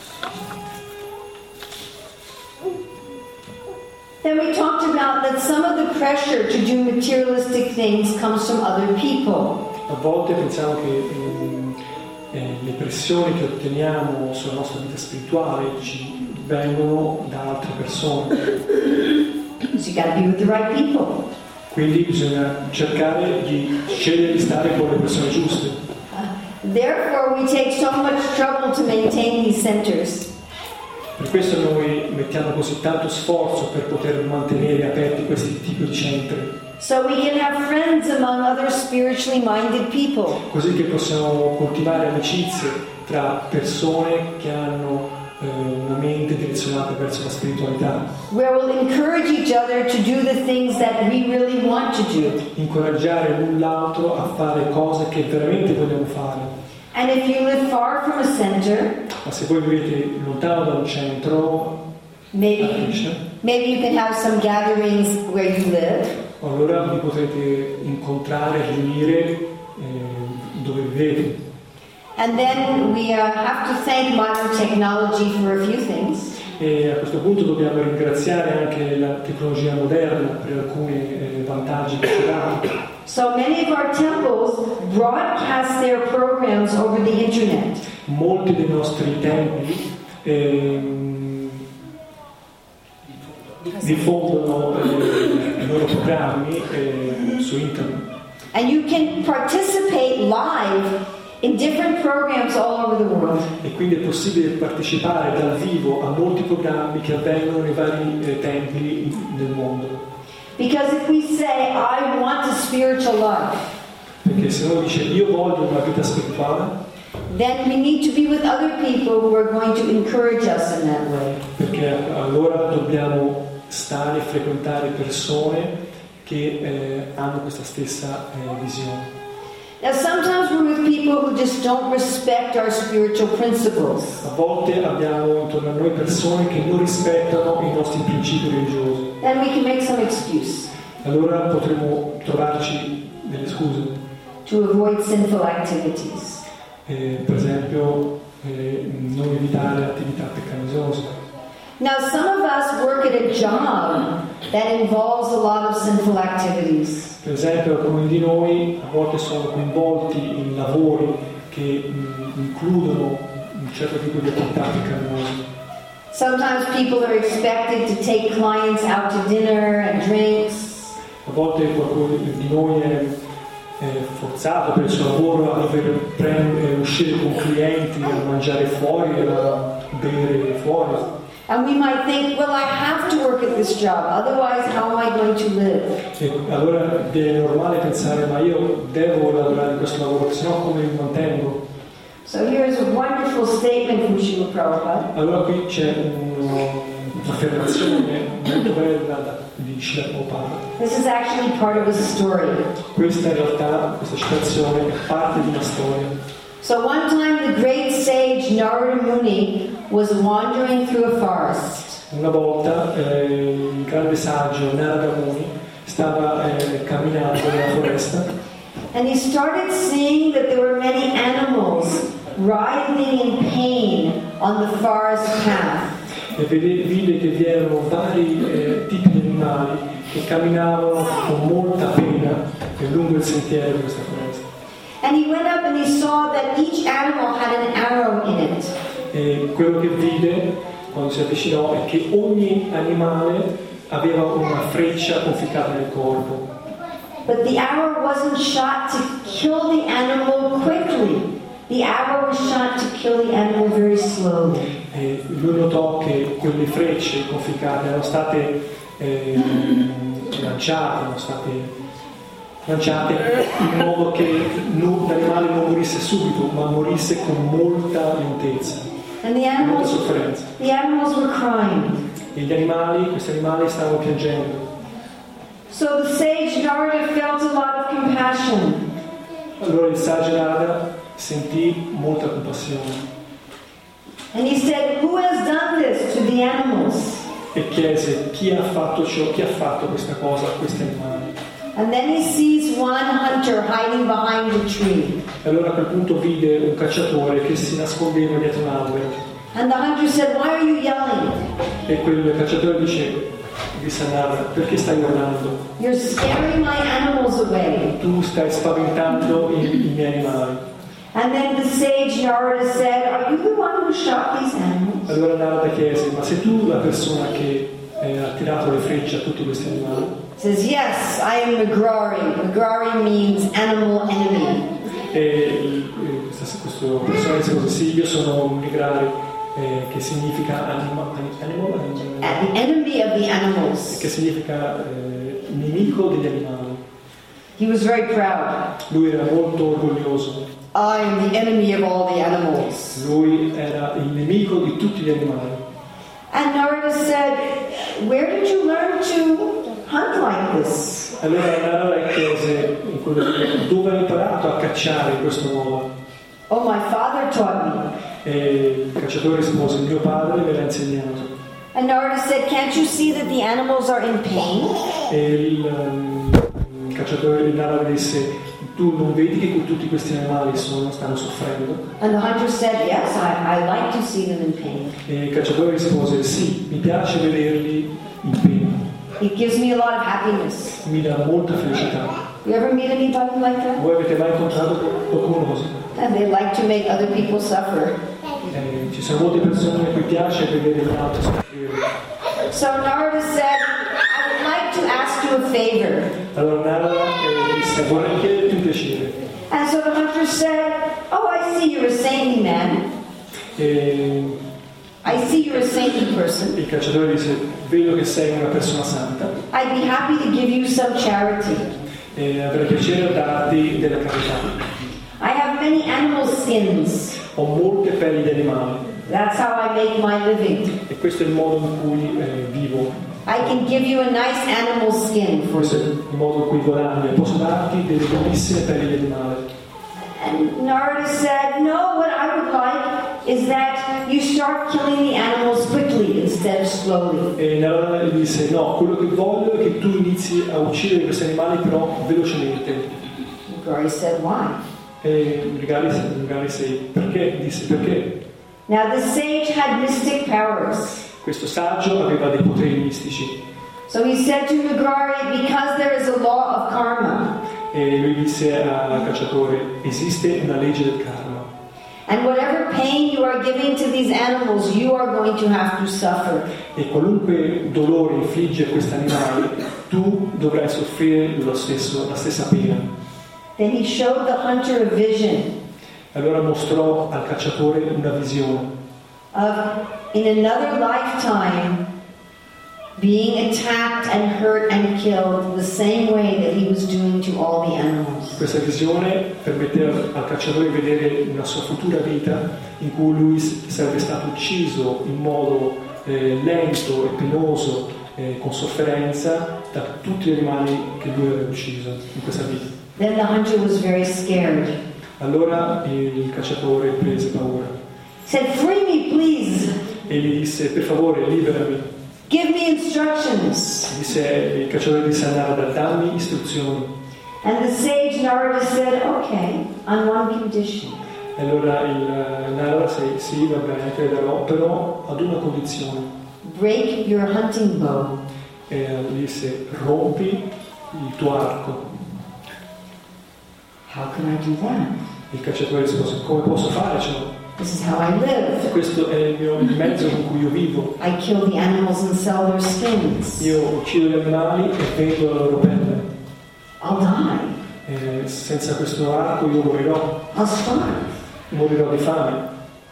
Then we talked about that some of the pressure to do materialistic things comes from other people. A volte pensiamo che mm, eh, le pressioni che otteniamo sulla nostra vita spirituale ci vengono da altre persone, So you got to be with the right people. quindi bisogna cercare di scegliere di stare con le persone giuste. Therefore, we take so much trouble to maintain these centers. Per questo noi mettiamo così tanto sforzo per poter mantenere aperti questi tipi di centri, So we can have friends among other spiritually minded people. così che possiamo coltivare amicizie tra persone che hanno eh, una mente direzionata verso la spiritualità, Where we'll encourage each other to do the things that we really want to do. incoraggiare l'un l'altro a fare cose che veramente vogliamo fare. And if you live far from a center, Ma se voi vivete lontano da un centro, maybe Krishna, maybe you can have some gatherings where you live. allora vi potrete incontrare, riunire eh, dove vivete. And then we uh, have to thank modern technology for a few things. E a questo punto dobbiamo ringraziare anche la tecnologia moderna per alcuni eh, vantaggi che ci dà. So many of our temples broadcast their programs over the internet. Molti dei nostri templi ehm, diffondono eh, i loro programmi eh, su internet. And you can participate live in different programs all over the world. E quindi è possibile partecipare dal vivo a molti programmi che avvengono nei vari eh, templi del mondo. Because if we say, I want a spiritual life, Perché se uno dice io voglio una vita spirituale, then we need to be with other people who are going to encourage us in that way. perché allora dobbiamo stare e frequentare persone che eh, hanno questa stessa eh, visione. Now sometimes we're with people who just don't respect our spiritual principles. A volte abbiamo intorno a noi persone che non rispettano i nostri principi religiosi. Then we can make some excuse Allora potremo trovarci delle scuse, to avoid sinful activities. eh, per esempio eh, non evitare attività peccaminose. Now some of us work at a job that involves a lot of sinful activities. Per esempio alcuni di noi a volte sono coinvolti in lavori che mh, includono un certo tipo di attività peccaminose. Sometimes people are expected to take clients out to dinner and drinks. A volte qualcuno di noi è, è forzato per il suo lavoro a dover prendere, uscire con clienti, a mangiare fuori, a bere fuori. And we might think, well, I have to work at this job, otherwise how am I going to live? E allora è normale pensare, ma io devo lavorare in questo lavoro, se no come mi mantengo? So here's a wonderful statement from Srila Prabhupada. Allora qui c'è un, un'affermazione molto bella da- di Srila Prabhupada. This is actually part of a story. Questa in realtà, questa citazione è parte di una storia. So one time the great sage Narada Muni was wandering through a forest. Una volta eh, il grande saggio Narada Muni stava eh, camminando nella foresta And he started seeing that there were many animals writhing in pain on the forest path. e vede, vide che vi erano vari eh, tipi di animali che camminavano con molta pena lungo il sentiero di questa foresta. And he went up and he saw that each animal had an arrow in it. E quello che vide quando si avvicinò è che ogni animale aveva una freccia conficcata nel corpo. But the arrow wasn't shot to kill the animal quickly. The arrow was shot to kill the animal very slowly. E lui notò che quelle frecce conficcate erano state eh, lanciate, erano state lanciate in modo che non, l'animale non morisse subito, ma morisse con molta lentezza, And the molta animals, sofferenza. the animals were crying. E gli animali, questi animali stavano piangendo. So the sage Narada felt a lot of compassion. Allora il saggio Narada sentì molta compassione And he said, who has done this to the animals? e chiese chi ha fatto ciò, chi ha fatto questa cosa a questi animali. And then he sees one hunter hiding behind a tree. E allora a quel punto vide un cacciatore che si nascondeva dietro un albero. And the hunter said, why are you yelling? E quel cacciatore dice, disse a Narada, perché stai urlando? You're scaring my animals away. Tu stai spaventando i, i miei animali. And then the sage Narada said, are you the one who shot these animals? Allora Narada chiese, ma sei tu la persona che eh, ha tirato le frecce a tutti questi animali? He says, yes, I am Magrari. Magrari means animal enemy. E il- eh, questa, questo personaggio dice così, sì, io sono un migrare, eh, che significa anima, animal, animal, At the enemy of the animals. che significa eh, nemico degli animali. He was very proud. Lui era molto orgoglioso, I am the enemy of all the animals. lui era il nemico di tutti gli animali. And Narada said, where did you learn to hunt like this? Allora Narada chiese in quello, dove hai imparato a cacciare in questo modo? Oh, my father taught me. E il cacciatore rispose, mio padre me l'ha insegnato. And Narada said, can't you see that the animals are in pain? E il, um, il cacciatore di Narada disse, tu non vedi che tutti questi animali sono, stanno soffrendo? And the hunter said, yes, I, I like to see them in pain. E il cacciatore rispose, sì, mi piace vederli in pena. It gives me a lot of happiness. Mi dà molta felicità. You ever meet anybody like that? Voi avete mai incontrato qualcuno così? And they like to make other people suffer. Eh, ci sono molte persone a cui piace vedere gli altri soffrire. So Narada said, I would like to ask you a favor. Allora Narada eh, disse, vorrei chiederti un piacere. And so the hunter said, oh, I see you're a saintly man. E I see you're a saintly person. il cacciatore disse, vedo che sei una persona santa. I'd be happy to give you some charity. E avrei piacere a darti della carità. I have many animal skins. Ho molte pelli di animali That's how I make my living. e questo è il modo in cui eh, vivo. I can give you a nice animal skin. Questo è il modo in cui guadagno. Posso darti delle bellissime pelli di animale. And Narada said, no, what I would like is that you start killing the animals quickly instead of slowly. E Narada gli disse, no, quello che voglio è che tu inizi a uccidere questi animali però velocemente. Gauri said, why? E Mrigari Mrigari sei, perché? Disse, perché? Now the sage had mystic powers. Questo saggio aveva dei poteri mistici. So he said to Mrigari, because there is a law of karma, E lui disse al cacciatore, esiste una legge del karma. and whatever pain you are giving to these animals, you are going to have to suffer. E qualunque dolore infligge a questi animali, tu dovrai soffrire lo stesso, la stessa pena. Then he showed the hunter a vision Allora mostrò al cacciatore una visione of, in another lifetime, being attacked and hurt and killed the same way that he was doing to all the animals. Questa visione permetteva al cacciatore di vedere una sua futura vita in cui lui sarebbe stato ucciso in modo eh, lento e penoso, eh, con sofferenza, da tutti gli animali che lui aveva ucciso in questa vita. Then the hunter was very scared. Allora il cacciatore prese paura Said, free me, please. e gli disse, per favore, liberami. Give me instructions. Disse, il cacciatore disse a Narada, dammi istruzioni. And the sage Narada said, okay, on one condition. E allora il Narada disse, sì, va bene, te le darò, però ad una condizione. Break your hunting bow. E gli disse, rompi il tuo arco. How can I do that? Il cacciatore rispose, come posso fare ciò? This is how I live. Questo è il mio il mezzo con cui io vivo. I kill the animals and sell their skins. Io uccido gli animali e vendo la loro pelle. I'll die. E senza questo arco io morirò. I'll starve. Morirò di fame.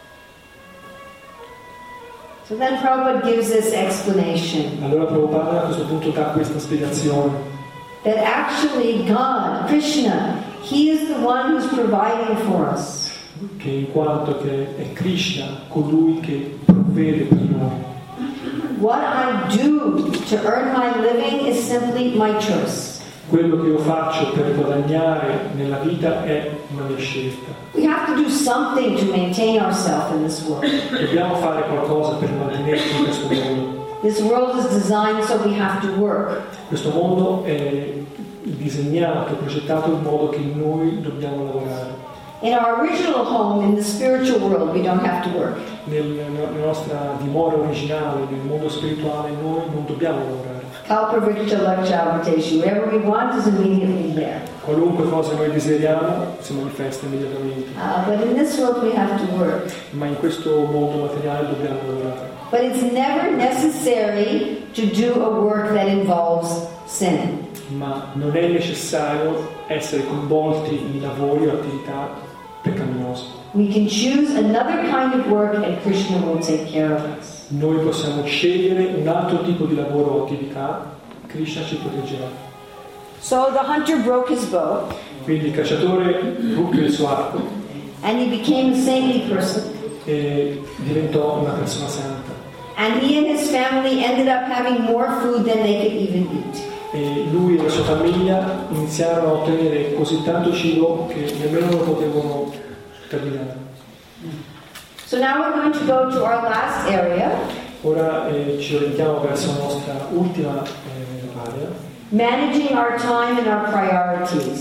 So then Prabhupada gives this explanation Allora Prabhupada a questo punto dà questa spiegazione. that actually God, Krishna, He is the one who's providing for us. Che in quanto che è Krishna colui che provvede per noi. What I do to earn my living is simply my choice. Quello che io faccio per guadagnare nella vita è una mia scelta. We have to do something to maintain ourselves in this world. Dobbiamo fare qualcosa per mantenerci in questo mondo. This world is designed so we have to work. Questo mondo è disegnato, progettato in modo che noi dobbiamo lavorare. In our original home, in the spiritual world, we don't have to work. Nel, nella nostra dimora originale, nel mondo spirituale, noi non dobbiamo lavorare. Kalpavriksha Lakshavriteshu, whatever we want is immediately there. Qualunque cosa noi desideriamo si manifesta immediatamente. Uh, but in this world we have to work. Ma in questo mondo materiale dobbiamo lavorare. But it's never necessary to do a work that involves sin. Ma non è necessario essere coinvolti in lavori o attività peccaminose. We can choose another kind of work and Krishna will take care of us. Noi possiamo scegliere un altro tipo di lavoro o attività, Krishna ci proteggerà. So the hunter broke his bow Quindi il cacciatore ruppe il suo arco and he became a saintly person. e diventò una persona santa. And he and his family ended up having more food than they could even eat. E lui e la sua famiglia iniziarono a ottenere così tanto cibo che nemmeno lo potevano terminare. So now we're going to go to our last area, Ora eh, ci orientiamo verso la nostra ultima eh, area, managing our time and our priorities.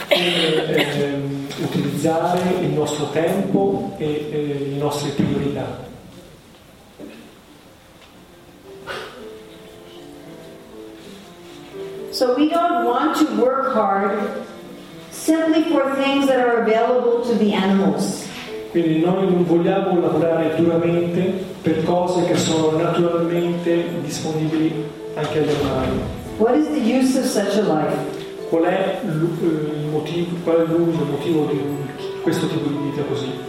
come ehm, utilizzare il nostro tempo e eh, le nostre priorità. So we don't want to work hard simply for things that are available to the animals. Quindi noi non vogliamo lavorare duramente per cose che sono naturalmente disponibili anche agli animali. What is the use of such a life? Qual è il motivo, qual è l'uso, il motivo di questo tipo di vita così?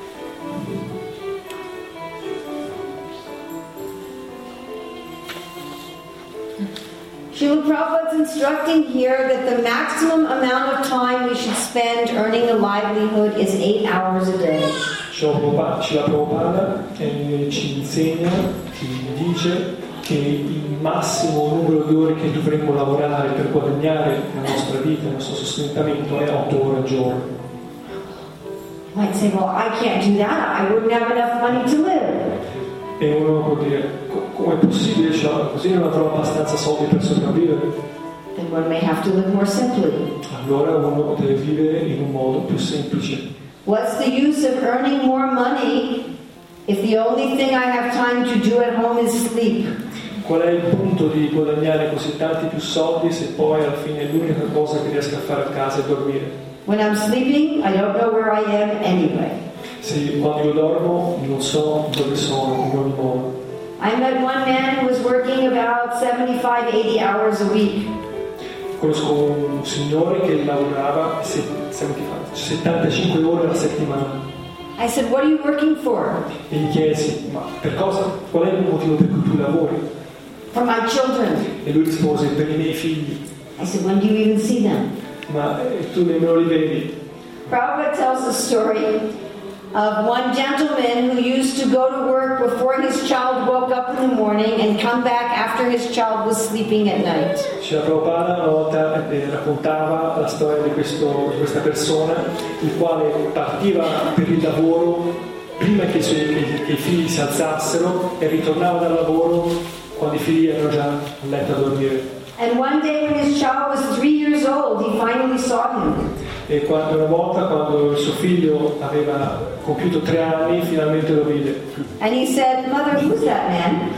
Srila Prabhupada is instructing here that the maximum amount of time we should spend earning a livelihood is eight hours a day. Srila Prabhupada eh, ci insegna, ci dice che il massimo numero di ore che dovremmo lavorare per guadagnare la nostra vita, il nostro sostentamento è otto ore al giorno. You might say, well, I can't do that. I wouldn't have enough money to live. E uno può dire, come è possibile? Cioè, così non avrò abbastanza soldi per sopravvivere. Then one may have to live more simply. Allora uno deve vivere in un modo più semplice. What's the use of earning more money if the only thing I have time to do at home is sleep? Qual è il punto di guadagnare così tanti più soldi se poi alla fine l'unica cosa che riesco a fare a casa è dormire? When I'm sleeping, I don't know where I am anyway. Se quando io dormo non so dove sono in ogni modo. I met one man who was working about seventy-five, eighty hours a week. Conosco un signore che lavorava settantacinque ore alla settimana. I said, what are you working for? E gli chiesi, ma per cosa? Qual è il motivo per cui tu lavori? For my children. E lui rispose, per i miei figli. I said, when do you even see them? Ma eh, tu nemmeno li vedi. Prabhupada tells the story of one gentleman who used to go to work before his child woke up in the morning and come back after his child was sleeping at night. Srila Prabhupada una volta eh, raccontava la storia di, questo, di questa persona, il quale partiva per il lavoro prima che i, suoi, che, che i figli si alzassero e ritornava dal lavoro quando i figli erano già a letto a dormire. And one day when his child was three years old, he finally saw him. E quando, una volta quando il suo figlio aveva compiuto tre anni, finalmente lo vide. And he said, Mother, who's that man?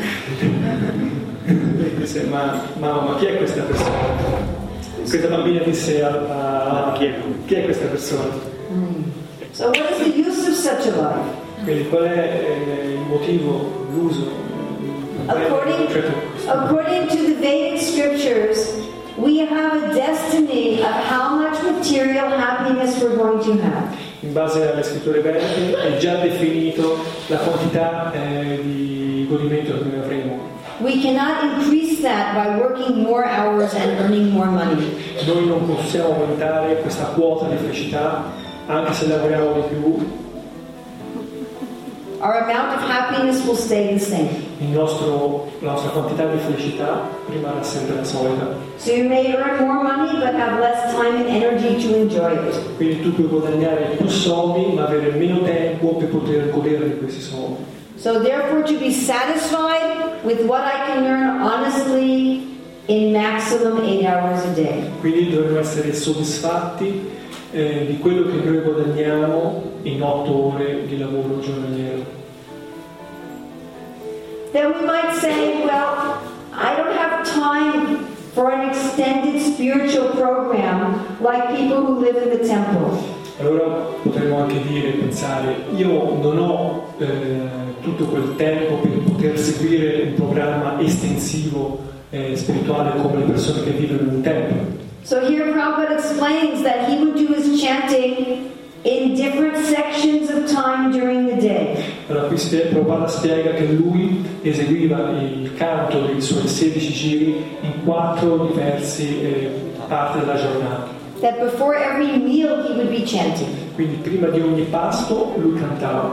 E disse, ma mamma, ma chi è questa persona? Questa bambina disse a, a chi, è, chi è questa persona? Mm. So what is the use of such a life? Quindi qual è eh, il motivo, l'uso? According, according to the Vedic scriptures, we have a destiny of how much material happiness we're going to have. In base alle scritture vediche è già definito la quantità eh, di godimento che noi avremo. We cannot increase that by working more hours and earning more money. Noi non possiamo aumentare questa quota di felicità anche se lavoriamo di più. Our amount of happiness will stay the same. Il nostro, la nostra quantità di felicità rimarrà sempre la solita. So you may earn more money but have less time and energy to enjoy it. Quindi tu puoi guadagnare più soldi ma avere meno tempo per poter godere di questi soldi. So therefore to be satisfied with what I can earn honestly in maximum eight hours a day. Quindi dovremmo essere soddisfatti eh, di quello che noi guadagniamo in otto ore di lavoro giornaliero. Then we might say, well, I don't have time for an extended spiritual program like people who live in the temple. Allora potremmo anche dire, pensare, io non ho eh, tutto quel tempo per poter seguire un programma estensivo eh, spirituale come le persone che vivono in un tempio. So here Prabhupada explains that he would do his chanting in different sections of time during the day. Allora qui Prabhupada spiega che lui eseguiva il canto dei suoi sedici giri in quattro diverse eh, parti della giornata. That before every meal he would be chanting. Quindi prima di ogni pasto lui cantava.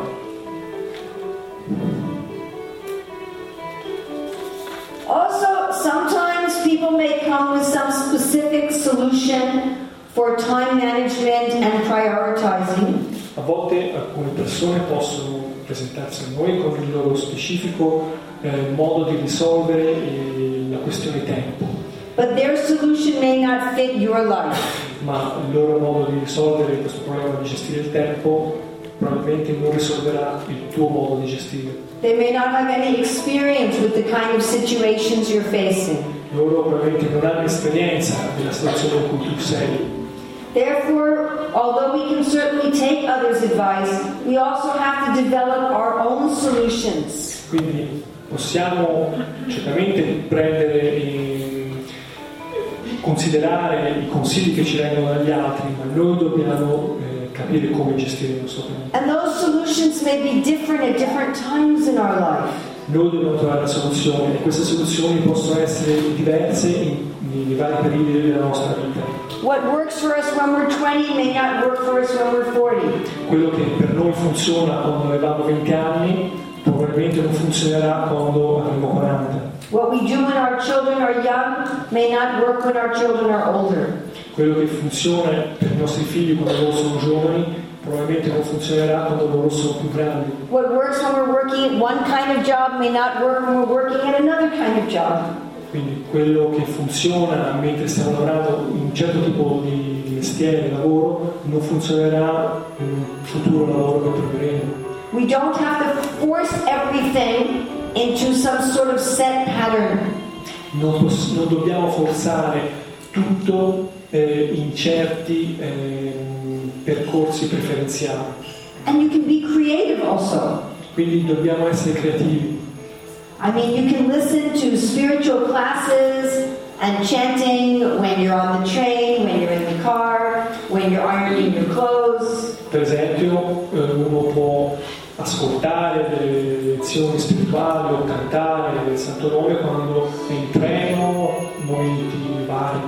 Also, sometimes people may come with some specific solution for time management and prioritizing. A volte alcune persone possono presentarsi a noi con il loro specifico eh, modo di risolvere eh, la questione tempo. but their solution may not fit your life. Ma il loro modo di risolvere questo problema di gestire il tempo probabilmente non risolverà il tuo modo di gestire. They may not have any experience with the kind of situations you're facing. Loro probabilmente non hanno esperienza della situazione in cui tu sei. Therefore, although we can certainly take others' advice, we also have to develop our own solutions. Quindi possiamo certamente prendere in considerare i consigli che ci vengono dagli altri, ma noi dobbiamo eh, capire come gestire il nostro tempo. And those solutions may be different at different times in our life. Noi dobbiamo trovare la soluzione e queste soluzioni possono essere diverse in, in vari periodi della nostra vita. What works for us when we're twenty may not work for us when we're forty. Quello che per noi funziona quando avevamo venti anni probabilmente non funzionerà quando avremo quaranta. What we do when our children are young may not work when our children are older. Quello che funziona per i nostri figli quando loro sono giovani probabilmente non funzionerà quando loro sono più grandi. What works when we're working at one kind of job may not work when we're working at another kind of job. Quindi quello che funziona mentre stiamo lavorando in un certo tipo di, di mestiere, lavoro, non funzionerà in un futuro lavoro che troveremo. We don't have to force everything into some sort of set pattern. Non, poss- non dobbiamo forzare tutto eh, in certi eh, percorsi preferenziali. And you can be creative also. Quindi dobbiamo essere creativi. I mean, you can listen to spiritual classes and chanting when you're on the train, when you're in the car, when you're ironing your clothes. Per esempio, eh, uno può ascoltare delle lezioni spirituali o cantare il Santo Nome quando è in treno, momenti vari.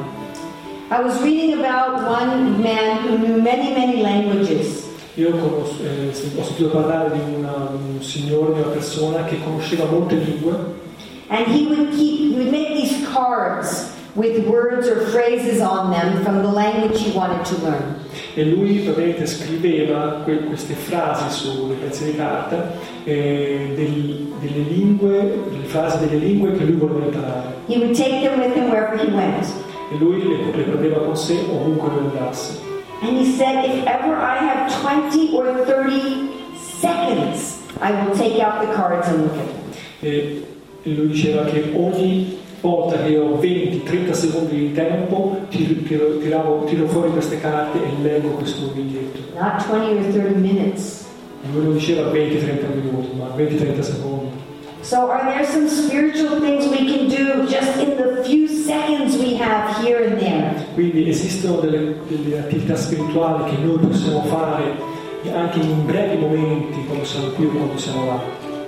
I was reading about one man who knew many, many languages. Io conosco, eh, ho sentito parlare di una, un signore, di una persona che conosceva molte lingue. And he would keep, he would make these cards with words or phrases on them from the language he wanted to learn. E lui praticamente scriveva que- queste frasi sulle pezzi di carta, eh, del, delle lingue, delle frasi delle lingue che lui voleva imparare. He would take them with him wherever he went. E lui le, le prendeva con sé ovunque lui andasse. And he said, if ever I have twenty or thirty seconds, I will take out the cards and look at them. E lui diceva che ogni volta che ho venti trenta secondi di tempo tiro, tiro, tiravo, tiro fuori queste carte e leggo questo biglietto. Not twenty or thirty minutes. Lui non diceva venti trenta minuti, ma venti trenta secondi. So are there some spiritual things we can do just in the few seconds we have here and there? Quindi esistono delle, delle attività spirituali che noi possiamo fare anche in brevi momenti, quando siamo qui o quando siamo là.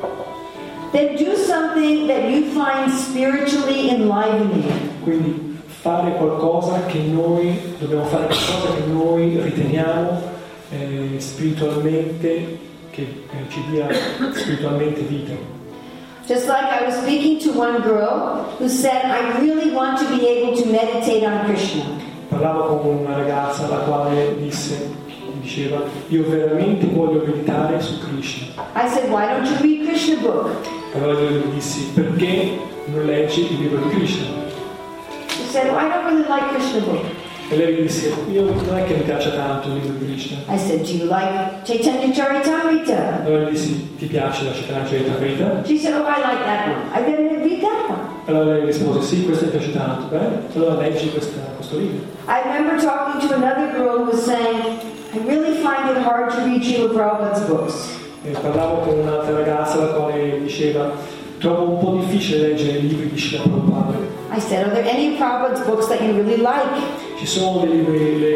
Then do something that you find spiritually enlivening. Quindi fare qualcosa che noi dobbiamo fare qualcosa che noi riteniamo eh, spiritualmente, che eh, ci dia spiritualmente vita. Just like I was speaking to one girl who said, I really want to be able to meditate on Krishna. Parlavo con una ragazza la quale disse, diceva, io veramente voglio meditare su Krishna. I said, why don't you read Krishna book? Allora io gli dissi, perché non leggi il libro di Krishna? She said, well, I don't really like Krishna book. E lei mi disse, io non è che mi piaccia tanto il libro di Krishna. I said, do you like Chaitanya Charitamrita? Allora gli dissi, ti piace la Chaitanya Charitamrita? She said, oh, I like that one. I better read that one. Allora lei rispose, sì, questo mi piace tanto. Bene, allora leggi questa, questo libro. I remember talking to another girl who was saying, I really find it hard to read Srila Prabhupada's books. E parlavo con un'altra ragazza la quale diceva, trovo un po' difficile leggere i libri di Srila Prabhupada. I said, are there any of Prabhupada's books that you really like? Ci sono dei libri, lei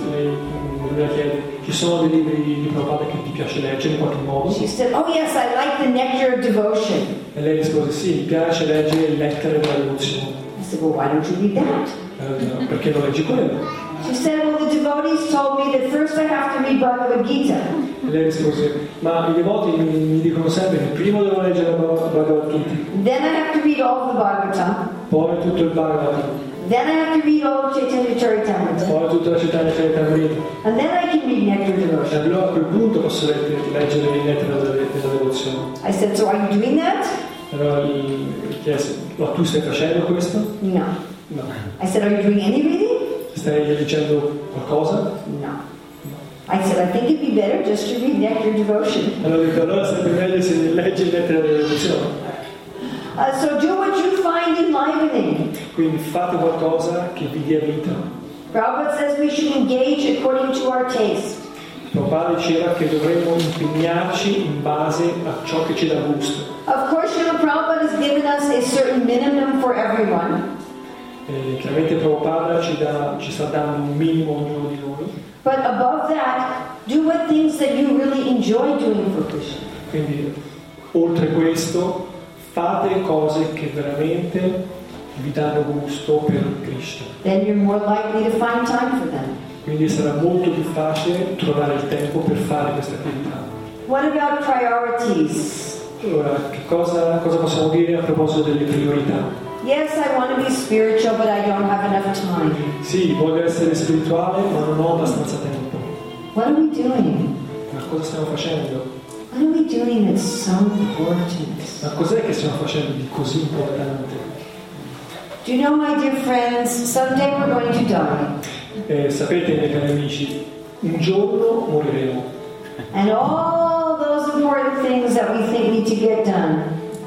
mi chiede, ci sono dei libri di Prabhupada che ti piace leggere in qualche modo? She said, oh yes, I like the Nectar of Devotion. E lei rispose, sì, mi piace leggere il Nettare della Devozione. I said, well, why don't you read that? Eh, perché non leggi quello? She said, well, the devotees told me that first I have to read Bhagavad Gita. E lei rispose, ma i devoti mi, mi dicono sempre che prima devo leggere la Bhagavad Gita, Then I have to read all of the Bhagavatam. poi tutto il Bhagavatam, Then I have to read all of Chaitanya Charitamrita. poi tutta la Chaitanya Charitamrita. And then I can read Nectar of E Devotion. allora a quel punto posso leggere, leggere il Nettare della, della Devozione. I said, so are you doing that? Allora gli chiese, ma tu stai facendo questo? No. No. I said, are you doing any reading? Stai leggendo qualcosa? No. I said, I think it'd be better just to read your devotion. Allora dico, allora sarebbe meglio se leggi mentre la devozione. Uh, so do what you find enlivening. Quindi fate qualcosa che vi dia vita. Prabhupada says we should engage according to our taste. Prabhupada diceva che dovremmo impegnarci in base a ciò che ci dà gusto. Of course, you know, Prabhupada has given us a certain minimum for everyone. E chiaramente Prabhupada ci, dà, ci sta dando un minimo ognuno di noi. But above that, do what things that you really enjoy doing for Krishna. Quindi, oltre questo, fate cose che veramente vi danno gusto per Krishna. Then you're more likely to find time for them. Quindi sarà molto più facile trovare il tempo per fare queste attività. What about priorities? Allora, che cosa, cosa possiamo dire a proposito delle priorità? Yes, I want to be spiritual, but I don't have enough time. Sì, voglio essere spirituale, ma non ho abbastanza tempo. What are we doing? Ma cosa stiamo facendo? What are we doing that's so important? Ma cos'è che stiamo facendo di così importante? Do you know, my dear friends, someday we're going to die. Eh, sapete, miei cari amici, un giorno moriremo. And all those important things that we think need to get done,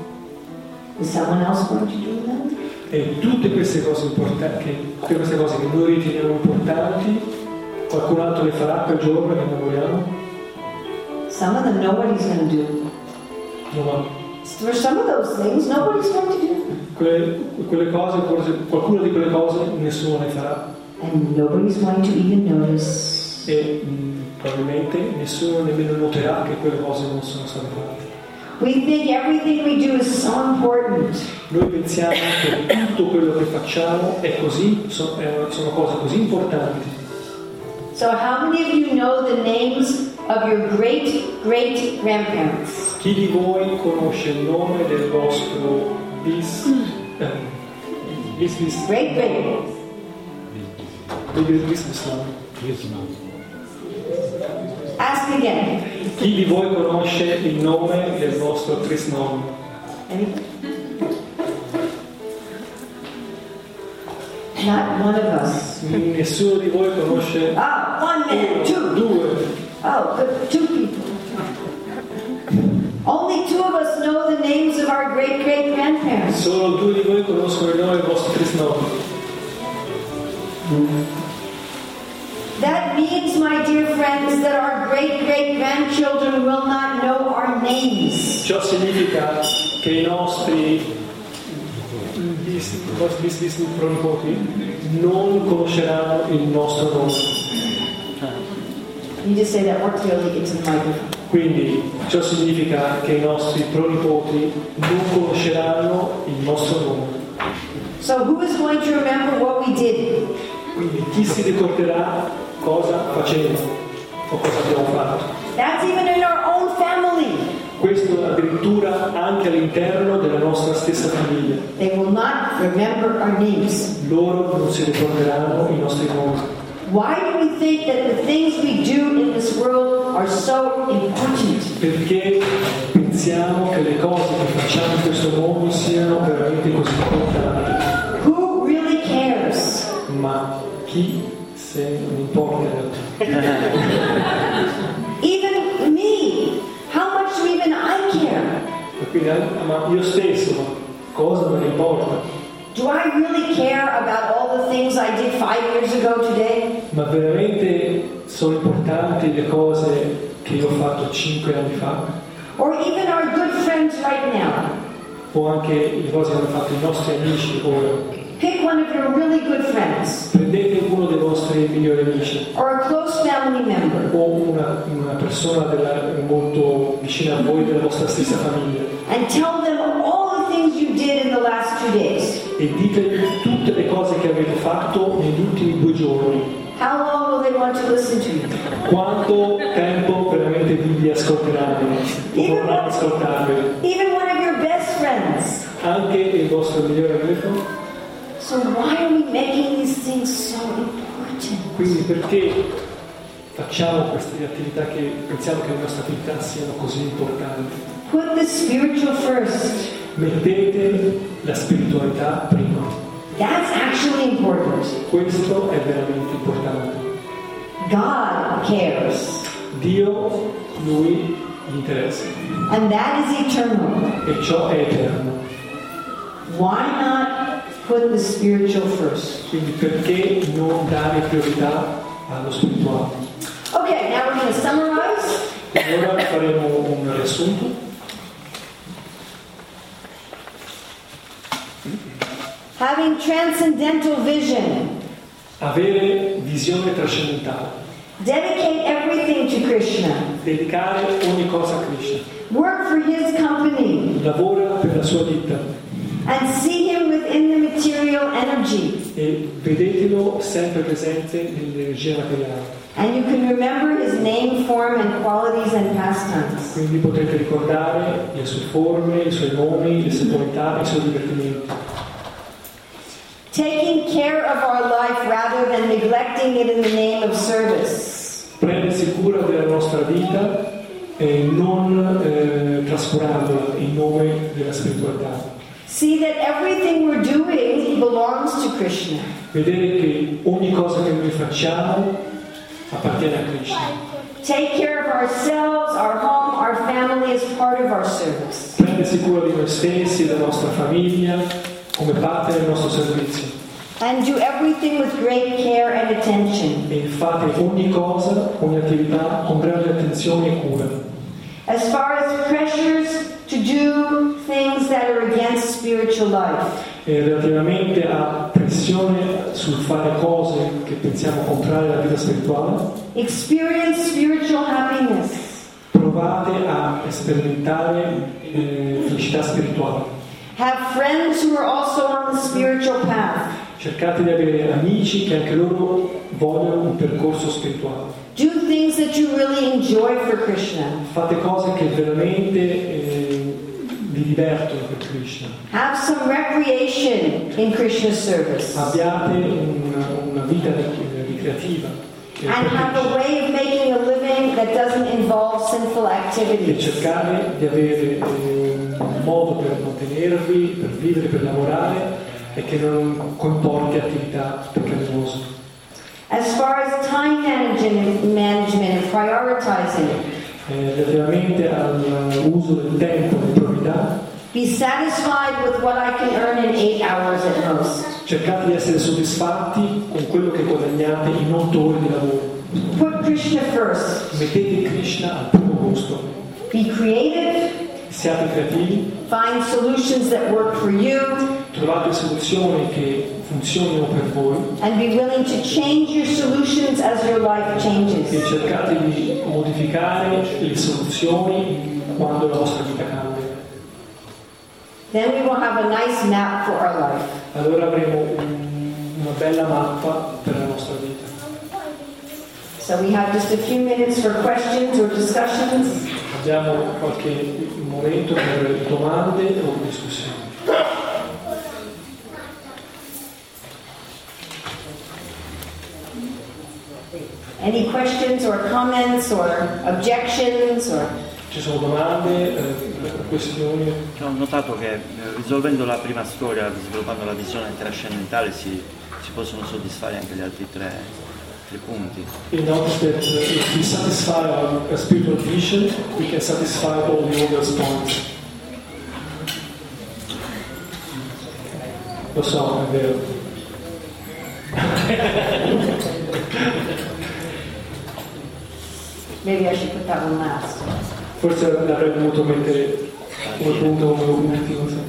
is someone else going to do them? E tutte queste cose importanti, tutte queste cose che noi riteniamo importanti, qualcun altro le farà quel giorno che noi moriamo? Some of them nobody's going to do. No, ma For some of those things, nobody's going to do. quelle, quelle cose, qualcuna di quelle cose nessuno le farà. And nobody's going to even notice. E mh, probabilmente nessuno nemmeno noterà che quelle cose non sono state fatte. We think everything we do is so important. Noi pensiamo che tutto quello che facciamo è così, so, è, sono cose così importanti. So how many of you know the names of your great great grandparents? Chi di voi conosce il nome del vostro bis eh, bis bis Great great. bis bis bis Ask again. Chi di voi conosce il nome del vostro trisnonno? Anybody? Not one of us. Nessuno di voi conosce Ah, one man, two. due. Oh, good, two people. Only two of us know the names of our great great grandparents. Solo due di voi conoscono il nome del vostro trisnonno. That means, my dear friends, that our great great grandchildren will not know our names. Ciò significa che i nostri bis, bis, bis, pronipoti non conosceranno il nostro nome. You just say that more clearly into the microphone. Quindi ciò significa che i nostri pronipoti non conosceranno il nostro nome. So who is going to remember what we did? Quindi chi si ricorderà cosa facevamo o cosa abbiamo fatto? That's even in our own family. Questo addirittura anche all'interno della nostra stessa famiglia. They will not remember our names. Loro non si ricorderanno i nostri nomi. Why do we think that the things we do in this world are so important? Perché pensiamo che le cose che facciamo in questo mondo siano veramente così importanti. Who really cares? Ma chi se ne importa in realtà? Even me. How much do even I care? E quindi, ma io stesso, ma cosa me ne importa? Do I really care about all the things I did five years ago today? Ma veramente sono importanti le cose che io ho fatto cinque anni fa? Or even our good friends right now? O anche le cose che hanno fatto i nostri amici ora? Pick one of your really good friends. Prendete uno dei vostri migliori amici Or a close family member. o una, una persona della, molto vicina a voi della vostra stessa famiglia And tell them all the things you did in the last two days. e dite tutte le cose che avete fatto negli ultimi due giorni. How long will they want to listen to you? Quanto tempo veramente vi ascolteranno o vorranno ascoltarvi? Even one of your best friends. Anche il vostro migliore amico? So why are we making these things so important? Quindi perché facciamo queste attività che pensiamo che le nostre attività siano così importanti? Put the spiritual first. Mettete la spiritualità prima. That's actually important. Questo è veramente importante. God cares. Dio, Lui, gli interessa. And that is eternal. E ciò è eterno. Why not put the spiritual first? Quindi perché non dare priorità allo spirituale? Okay, now we're going to summarize. Ora faremo un riassunto. Having transcendental vision. Avere visione trascendentale. Dedicate everything to Krishna. Dedicare ogni cosa a Krishna. Work for His company. Lavora per la sua ditta. And see Him within the material energy. E vedetelo sempre presente nell'energia materiale. And you can remember His name, form, and qualities and pastimes. Quindi potrete ricordare le sue forme, i suoi nomi, le sue qualità, i suoi divertimenti. Taking care of our life rather than neglecting it in the name of service. Prendersi cura della nostra vita e non eh, trascurandola in nome della spiritualità. See that everything we're doing belongs to Krishna. Vedere che ogni cosa che noi facciamo appartiene a Krishna. Take care of ourselves, our home, our family as part of our service. Prendersi cura di noi stessi, della nostra famiglia, come parte del nostro servizio. And do everything with great care and attention. E fate ogni cosa, ogni attività con grande attenzione e cura. As far as pressures to do things that are against spiritual life. E relativamente a pressione sul fare cose che pensiamo contrarie alla vita spirituale, Experience spiritual happiness. provate a sperimentare eh, felicità spirituale. Have friends who are also on the spiritual path. Cercate di avere amici che anche loro vogliono un percorso spirituale. Do things that you really enjoy for Krishna. Fate cose che veramente eh, vi divertono per Krishna. Have some recreation in Krishna's service. Abbiate una, una vita ricreativa. eh, And per have a Krishna. way of making a living that doesn't involve sinful E activities. cercare di avere eh, un modo per mantenervi, per vivere, per lavorare e che non comporti attività peccaminose. As far as time management, management and prioritizing, Eh, relativamente all'uso del tempo e priorità, be satisfied with what I can earn in eight hours at most. cercate di essere soddisfatti con quello che guadagnate in otto ore di lavoro. Put Krishna first. Mettete Krishna al primo posto. Be creative. Siate creativi, Find solutions that work for you. trovate soluzioni che funzionino per voi And be willing to change your solutions as your life e changes. cercate di modificare le soluzioni quando la vostra vita cambia. Then we will have a nice map for our life. Allora avremo un- una bella mappa per la nostra vita. So we have just a few minutes for questions or discussions. Abbiamo qualche momento per domande o discussioni. Any questions or comments or objections or Ci sono domande, eh, questioni? Ho notato che eh, risolvendo la prima storia, sviluppando la visione trascendentale, si, si possono soddisfare anche gli altri tre, tre punti. You notice that uh, if we satisfy our uh, spiritual vision, we can satisfy all the other points. Lo so, è vero. maybe I should put that one last. Forse l'avrei dovuto mettere come punto come ultimo. Sì.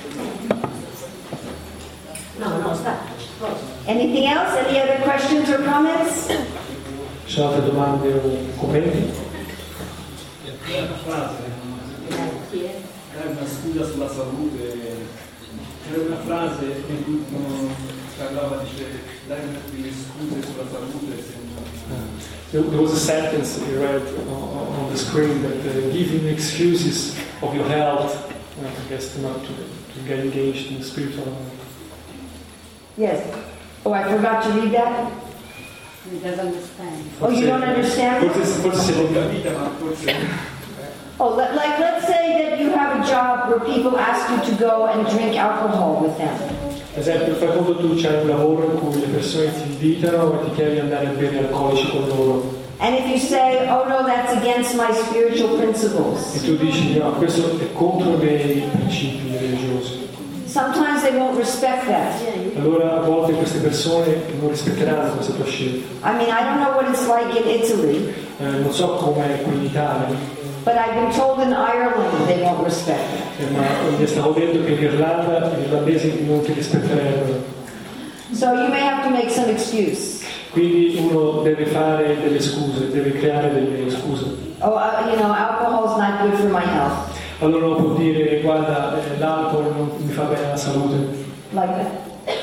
No, no, stop. Anything else? Any other questions or comments? Ci sono altre domande o commenti? Una frase, è una scusa sulla salute, c'era una frase in cui uno parlava, dice dai delle scuse sulla salute. Se non... There there was a sentence that you read on, on the screen that uh, giving excuses of your health, uh, I guess, not to, to get engaged in the spiritual life. Yes. Oh, I forgot to read that. He doesn't understand. Oh, you don't understand? Forse, forse se lo capita, ma forse Oh, let, like let's say that you have a job where people ask you to go and drink alcohol with them. Per esempio, fai conto tu c'hai un lavoro in cui le persone ti invitano e ti chiedono di andare a bere alcolici con loro. And if you say, oh no, that's against my spiritual principles. E tu dici, no, questo è contro i miei principi religiosi. Sometimes they won't respect that. Allora a volte queste persone non rispetteranno questa tua scelta. I mean, I don't know what it's like in Italy, Eh, non so com'è qui in Italia, but I've been told in Ireland they won't respect that. eh, ma mi stavo detto che in Irlanda gli irlandesi non ti rispetterebbero. So you may have to make some excuse. Quindi uno deve fare delle scuse, deve creare delle scuse. Oh, uh, you know, alcohol is not good for my health. Allora uno può dire, guarda, eh, l'alcol non mi fa bene alla salute. Like that.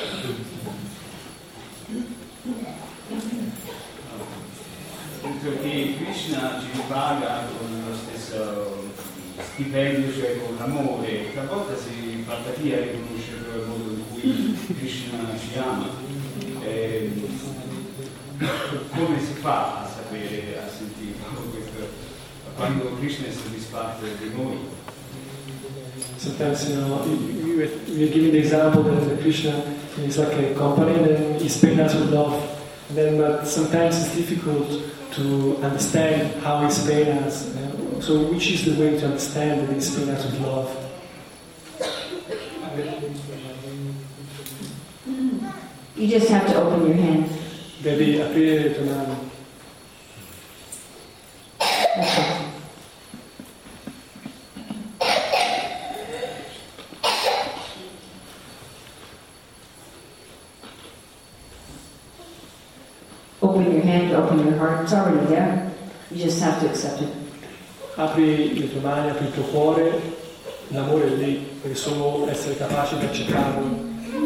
Penso che Krishna ci ripaga con lo stesso stipendio, cioè con l'amore. Talvolta si fa fatica a riconoscere il modo in cui Krishna ci ama. Eh, come si fa a sapere, a sentire questo, quando Krishna è soddisfatto di noi? Sometimes, you know, you, you, you give the example that Krishna is like a company and then he's paying us with love. And then, but sometimes it's difficult to understand how he's paying us. Uh, so which is the way to understand that he's paying us with love? You just have to open your hand. Devi aprire le tue mani. Okay. Open your hand, open your heart. It's already there. You just have to accept it. Apri le tue mani, apri il tuo cuore, l'amore è lì, devi solo essere capace di accettarlo.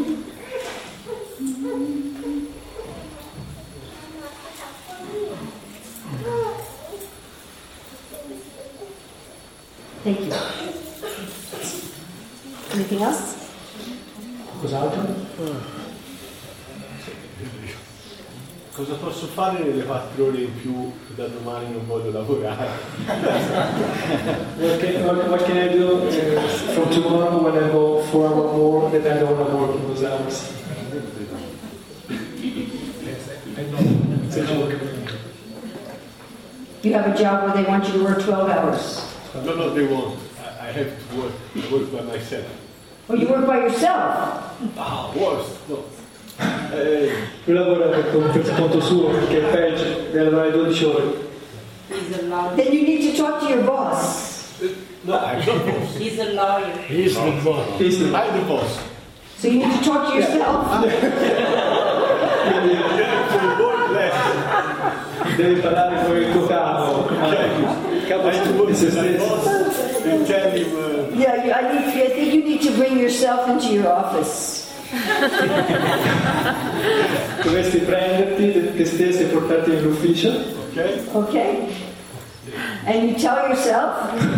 Thank you. Anything else? Cos'altro? Cosa posso fare nelle quattro ore in più che da domani non voglio lavorare? What can, what, what can I do uh, from tomorrow when I go four hours more that I don't want to work in those hours? It's a joke. You have a job where they want you to work twelve hours. No, no, they won't. I, I have to work, I work by myself. Well, you work by yourself. Ah, worse, no. Eh, Lui lavora per per conto suo perché è peggio, deve lavorare dodici ore. He's a lawyer. Then you need to talk to your boss. no, I'm not boss. He's a lawyer. He's the boss. He's the- I'm the boss. So you need to talk to yourself. You have to work less. Devi parlare con il tuo capo, il capo I have to work di se with my stesso. boss and tell him, uh, Yeah, you, I, need, I think you need to bring yourself into your office. Dovresti prenderti te stesso e portarti nell'ufficio. okay? Okay? And you tell yourself,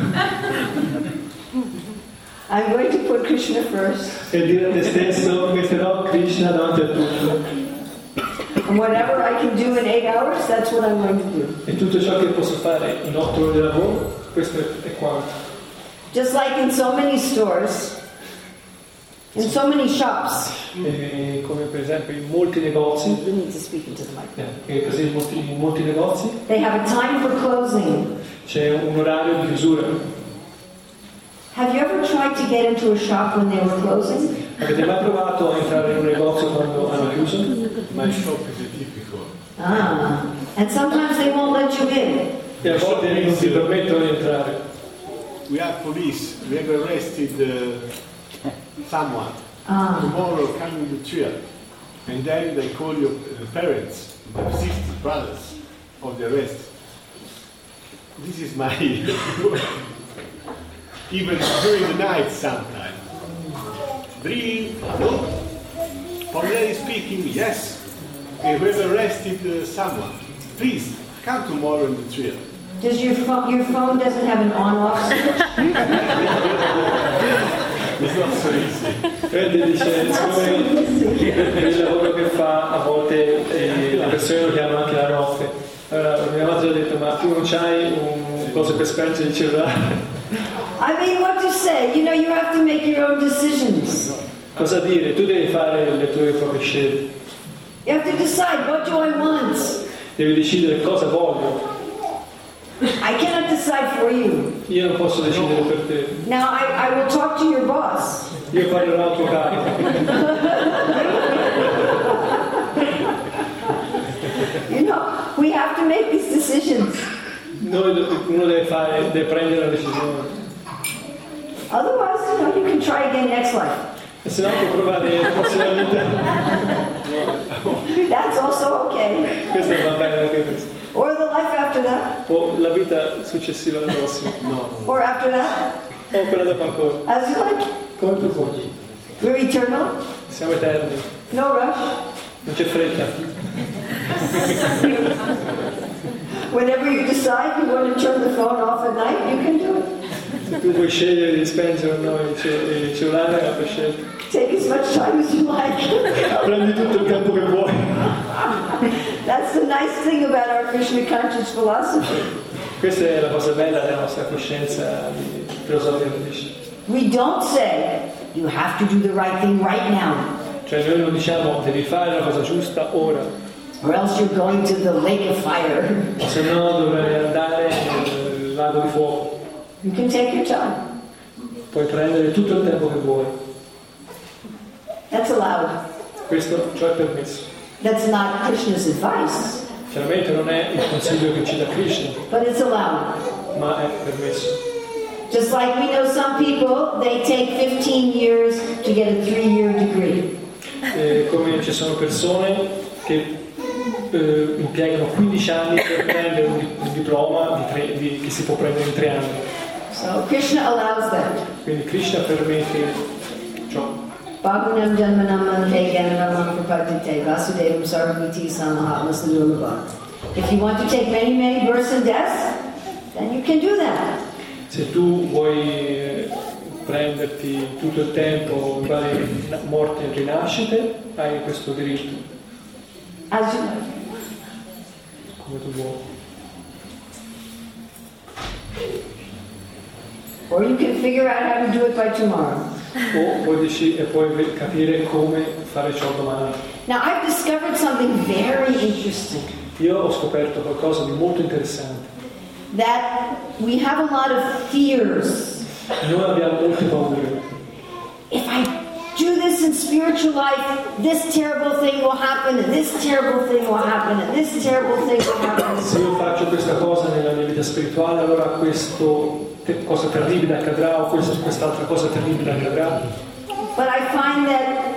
I'm going to put Krishna first. E dire a te stesso, metterò Krishna davanti a tutto. And whatever I can do in eight hours, that's what I'm going to do. E tutto ciò che posso fare in otto ore di lavoro, questo è quanto. Just like in so many stores, in so many shops. E come per esempio in molti negozi, You need to speak into the mic. eh, e così in molti, in molti negozi They have a time for closing. c'è un orario di chiusura. Have you ever tried to get into a shop when they were closing? Avete mai provato a entrare in un negozio quando hanno chiuso? My shop is a typical. Ah, and sometimes they won't let you in. E a volte non ti permettono di entrare. We have police. We have arrested uh, someone. Ah, Tomorrow come in the trial. And then they call your the parents, the sisters, brothers of the arrest. This is my even during the night sometimes. Bri, hello? Polleri speaking, yes. Okay, we've arrested uh, someone. Please, come tomorrow in the trial. does your phone, your phone doesn't have an on-off switch? It's not so easy. Freddy dice, siccome per il lavoro che fa a volte eh, le persone lo chiamano anche la notte. Allora mia madre ha detto, ma tu non c'hai un coso per spengere il cellulare? I mean, what to say? You know, you have to make your own decisions. Cosa dire? Tu devi fare le tue proprie scelte. You have to decide, what do I want? Devi decidere cosa voglio. I cannot decide for you. Io non posso decidere per te. Now I, I will talk to your boss. Io parlerò al tuo capo. You know, we have to make these decisions. Noi, uno deve fare, deve prendere la decisione. Otherwise, you know, you can try again next life. E se no puoi provare la prossima vita. That's also okay. Questo va bene anche questo. Or the life after that. O la vita successiva alla prossima. No. Or after that. O quella dopo ancora. As you like. Come tu vuoi. We're eternal. Siamo eterni. No rush. Non c'è fretta. Whenever you decide you want to turn the phone off at night, you can do it. Se tu vuoi scegliere di spengere o no il cellulare, è la tua scelta. Take as much time as you like. Prendi tutto il tempo che vuoi. That's the nice thing about our Krishna conscious philosophy. Questa è la cosa bella della nostra coscienza di filosofia Krishna. We don't say you have to do the right thing right now. Cioè noi non diciamo devi fare la cosa giusta ora. Or else you're going to the lake of fire. O se no dovrai andare nel lago di fuoco. You can take your time. Puoi prendere tutto il tempo che vuoi. That's allowed. Questo ciò è permesso. That's not Krishna's advice. Chiaramente non è il consiglio che ci dà Krishna, But it's allowed. ma è permesso. Just like we know some people, they take fifteen years to get a three-year degree. Eh, come ci sono persone che eh, impiegano quindici anni per prendere un, un diploma di tre, di, che si può prendere in tre anni. So Krishna allows that. Quindi Krishna permette ciò. Bhagavanam Janmanam Ante Gananam Prapadite Vasudevam Sarvamiti Samahatma Sadurva. If you want to take many, many births and deaths, then you can do that. Se tu vuoi eh, prenderti tutto il tempo in varie morti e rinascite, hai questo diritto. As you like. Come tu vuoi. Or you can figure out how to do it by tomorrow. O puoi, dec- e puoi capire come fare ciò domani. Now I've discovered something very interesting. Io ho scoperto qualcosa di molto interessante. That we have a lot of fears. Noi abbiamo molte paure. If I do this in spiritual life, this terrible thing will happen, and this terrible thing will happen, and this terrible thing will happen. Se io faccio questa cosa nella mia vita spirituale, allora questo te- cosa terribile accadrà, o questo, quest'altra cosa terribile accadrà. But I find that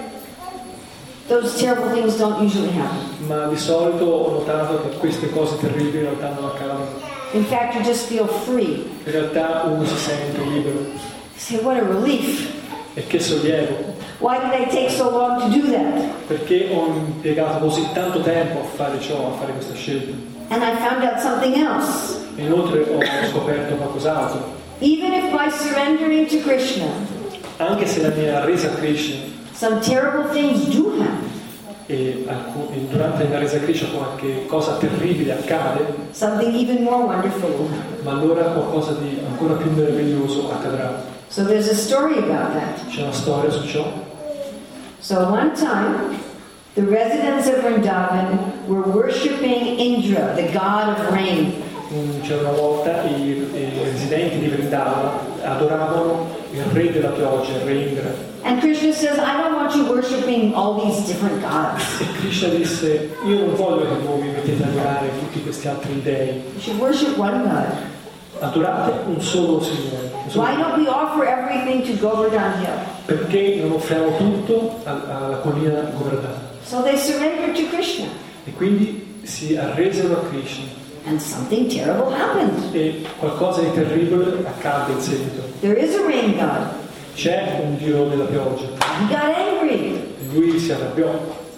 those terrible things don't usually happen. Ma di solito ho notato che queste cose terribili in realtà non accadono. In fact, you just feel free. In realtà uno si sente libero. You say, what a relief. E che sollievo. Why did I take so long to do that? Perché ho impiegato così tanto tempo a fare ciò, a fare questa scelta. And I found out something else. E inoltre ho scoperto qualcos'altro. Even if by surrendering to Krishna, Anche se la mia resa a Krishna some terrible things do happen. e, alcun- e durante la resa a Krishna qualche cosa terribile accade, Something even more wonderful will happen. ma allora qualcosa di ancora più meraviglioso accadrà. So there's a story about that. C'è una storia su ciò. So one time, the residents of Vrindavan were worshipping Indra, the god of rain. Mm, C'era una volta i, i residenti di Vrindavan adoravano il re della pioggia, il re Indra. And Krishna says, I don't want you worshipping all these different gods. E Krishna disse, io non voglio che voi vi mettete ad adorare tutti questi altri dei. You should worship one God. Adorate un solo Signore. un solo Why don't we offer everything to Govardhan Hill? Perché non offriamo tutto a- alla collina Govardhana? So they surrendered to Krishna. E quindi si arresero a Krishna. And something terrible happened. E qualcosa di terribile accade in seguito. There is a rain god. C'è un dio della pioggia. He got angry. Lui si arrabbiò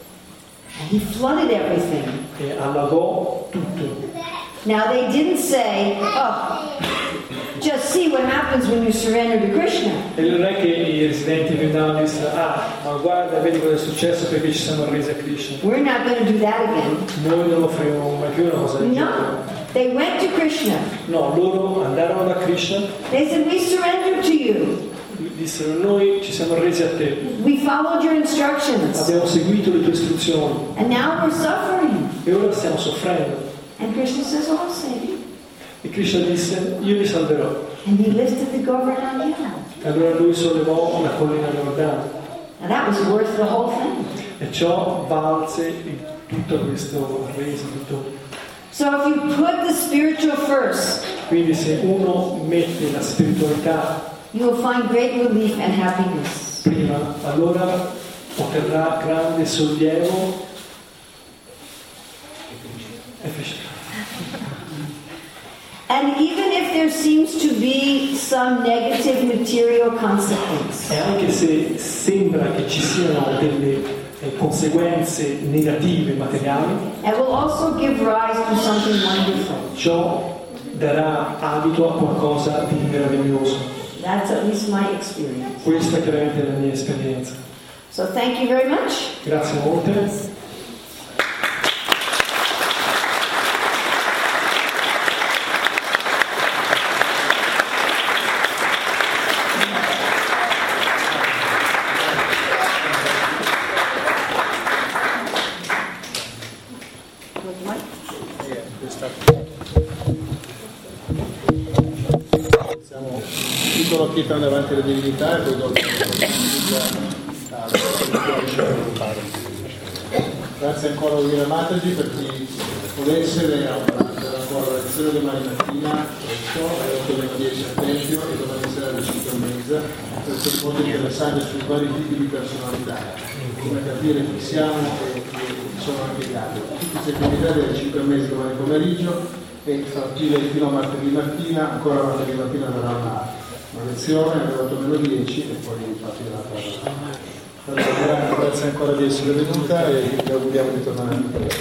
And he flooded everything. e allagò tutto. Now they didn't say, oh, just see what happens when you surrender to Krishna. E non è che i residenti Vrindavan dissero, ah, ma guarda, vedi cosa è successo perché ci siamo arresi a Krishna. We're not going to do that again. Noi non offriremo mai più una cosa del genere. No. They went to Krishna. No, loro andarono da Krishna, They said, we surrender to you. dissero: noi ci siamo resi a te, We followed your instructions. abbiamo seguito le tue istruzioni And now we're suffering. e ora stiamo soffrendo. And Krishna says, oh, I'll save you. E Krishna disse: io vi salverò. And he lifted the Govardhan Hill. E allora lui sollevò la collina Giordano And that was worth the whole thing. e ciò valse tutto questo reso, tutto. So if you put the spiritual first, Quindi se uno mette la spiritualità you will find great relief and happiness. prima, allora otterrà grande sollievo e felicità. And even if there seems to be some negative material consequence, E anche se sembra che ci siano delle eh, conseguenze negative materiali, it will also give rise to something wonderful. ciò darà adito a qualcosa di meraviglioso. That's at least my experience. Questa è chiaramente la mia esperienza. So thank you very much. Grazie molte. Titolo pietà davanti alle divinità e poi dopo grazie ancora a Vira Mataji per chi volesse della lezione domani mattina alle otto meno dieci al Tempio e domani sera alle cinque e mezza per questo molto interessante sui vari tipi di personalità, come capire chi siamo e chi sono anche gli altri. Tutti i settimanali alle cinque e mezza domani pomeriggio e partire fino a martedì mattina, ancora martedì mattina darà una una lezione alle otto meno dieci e poi infatti la allora, grazie ancora di essere venuta e vi auguriamo di tornare a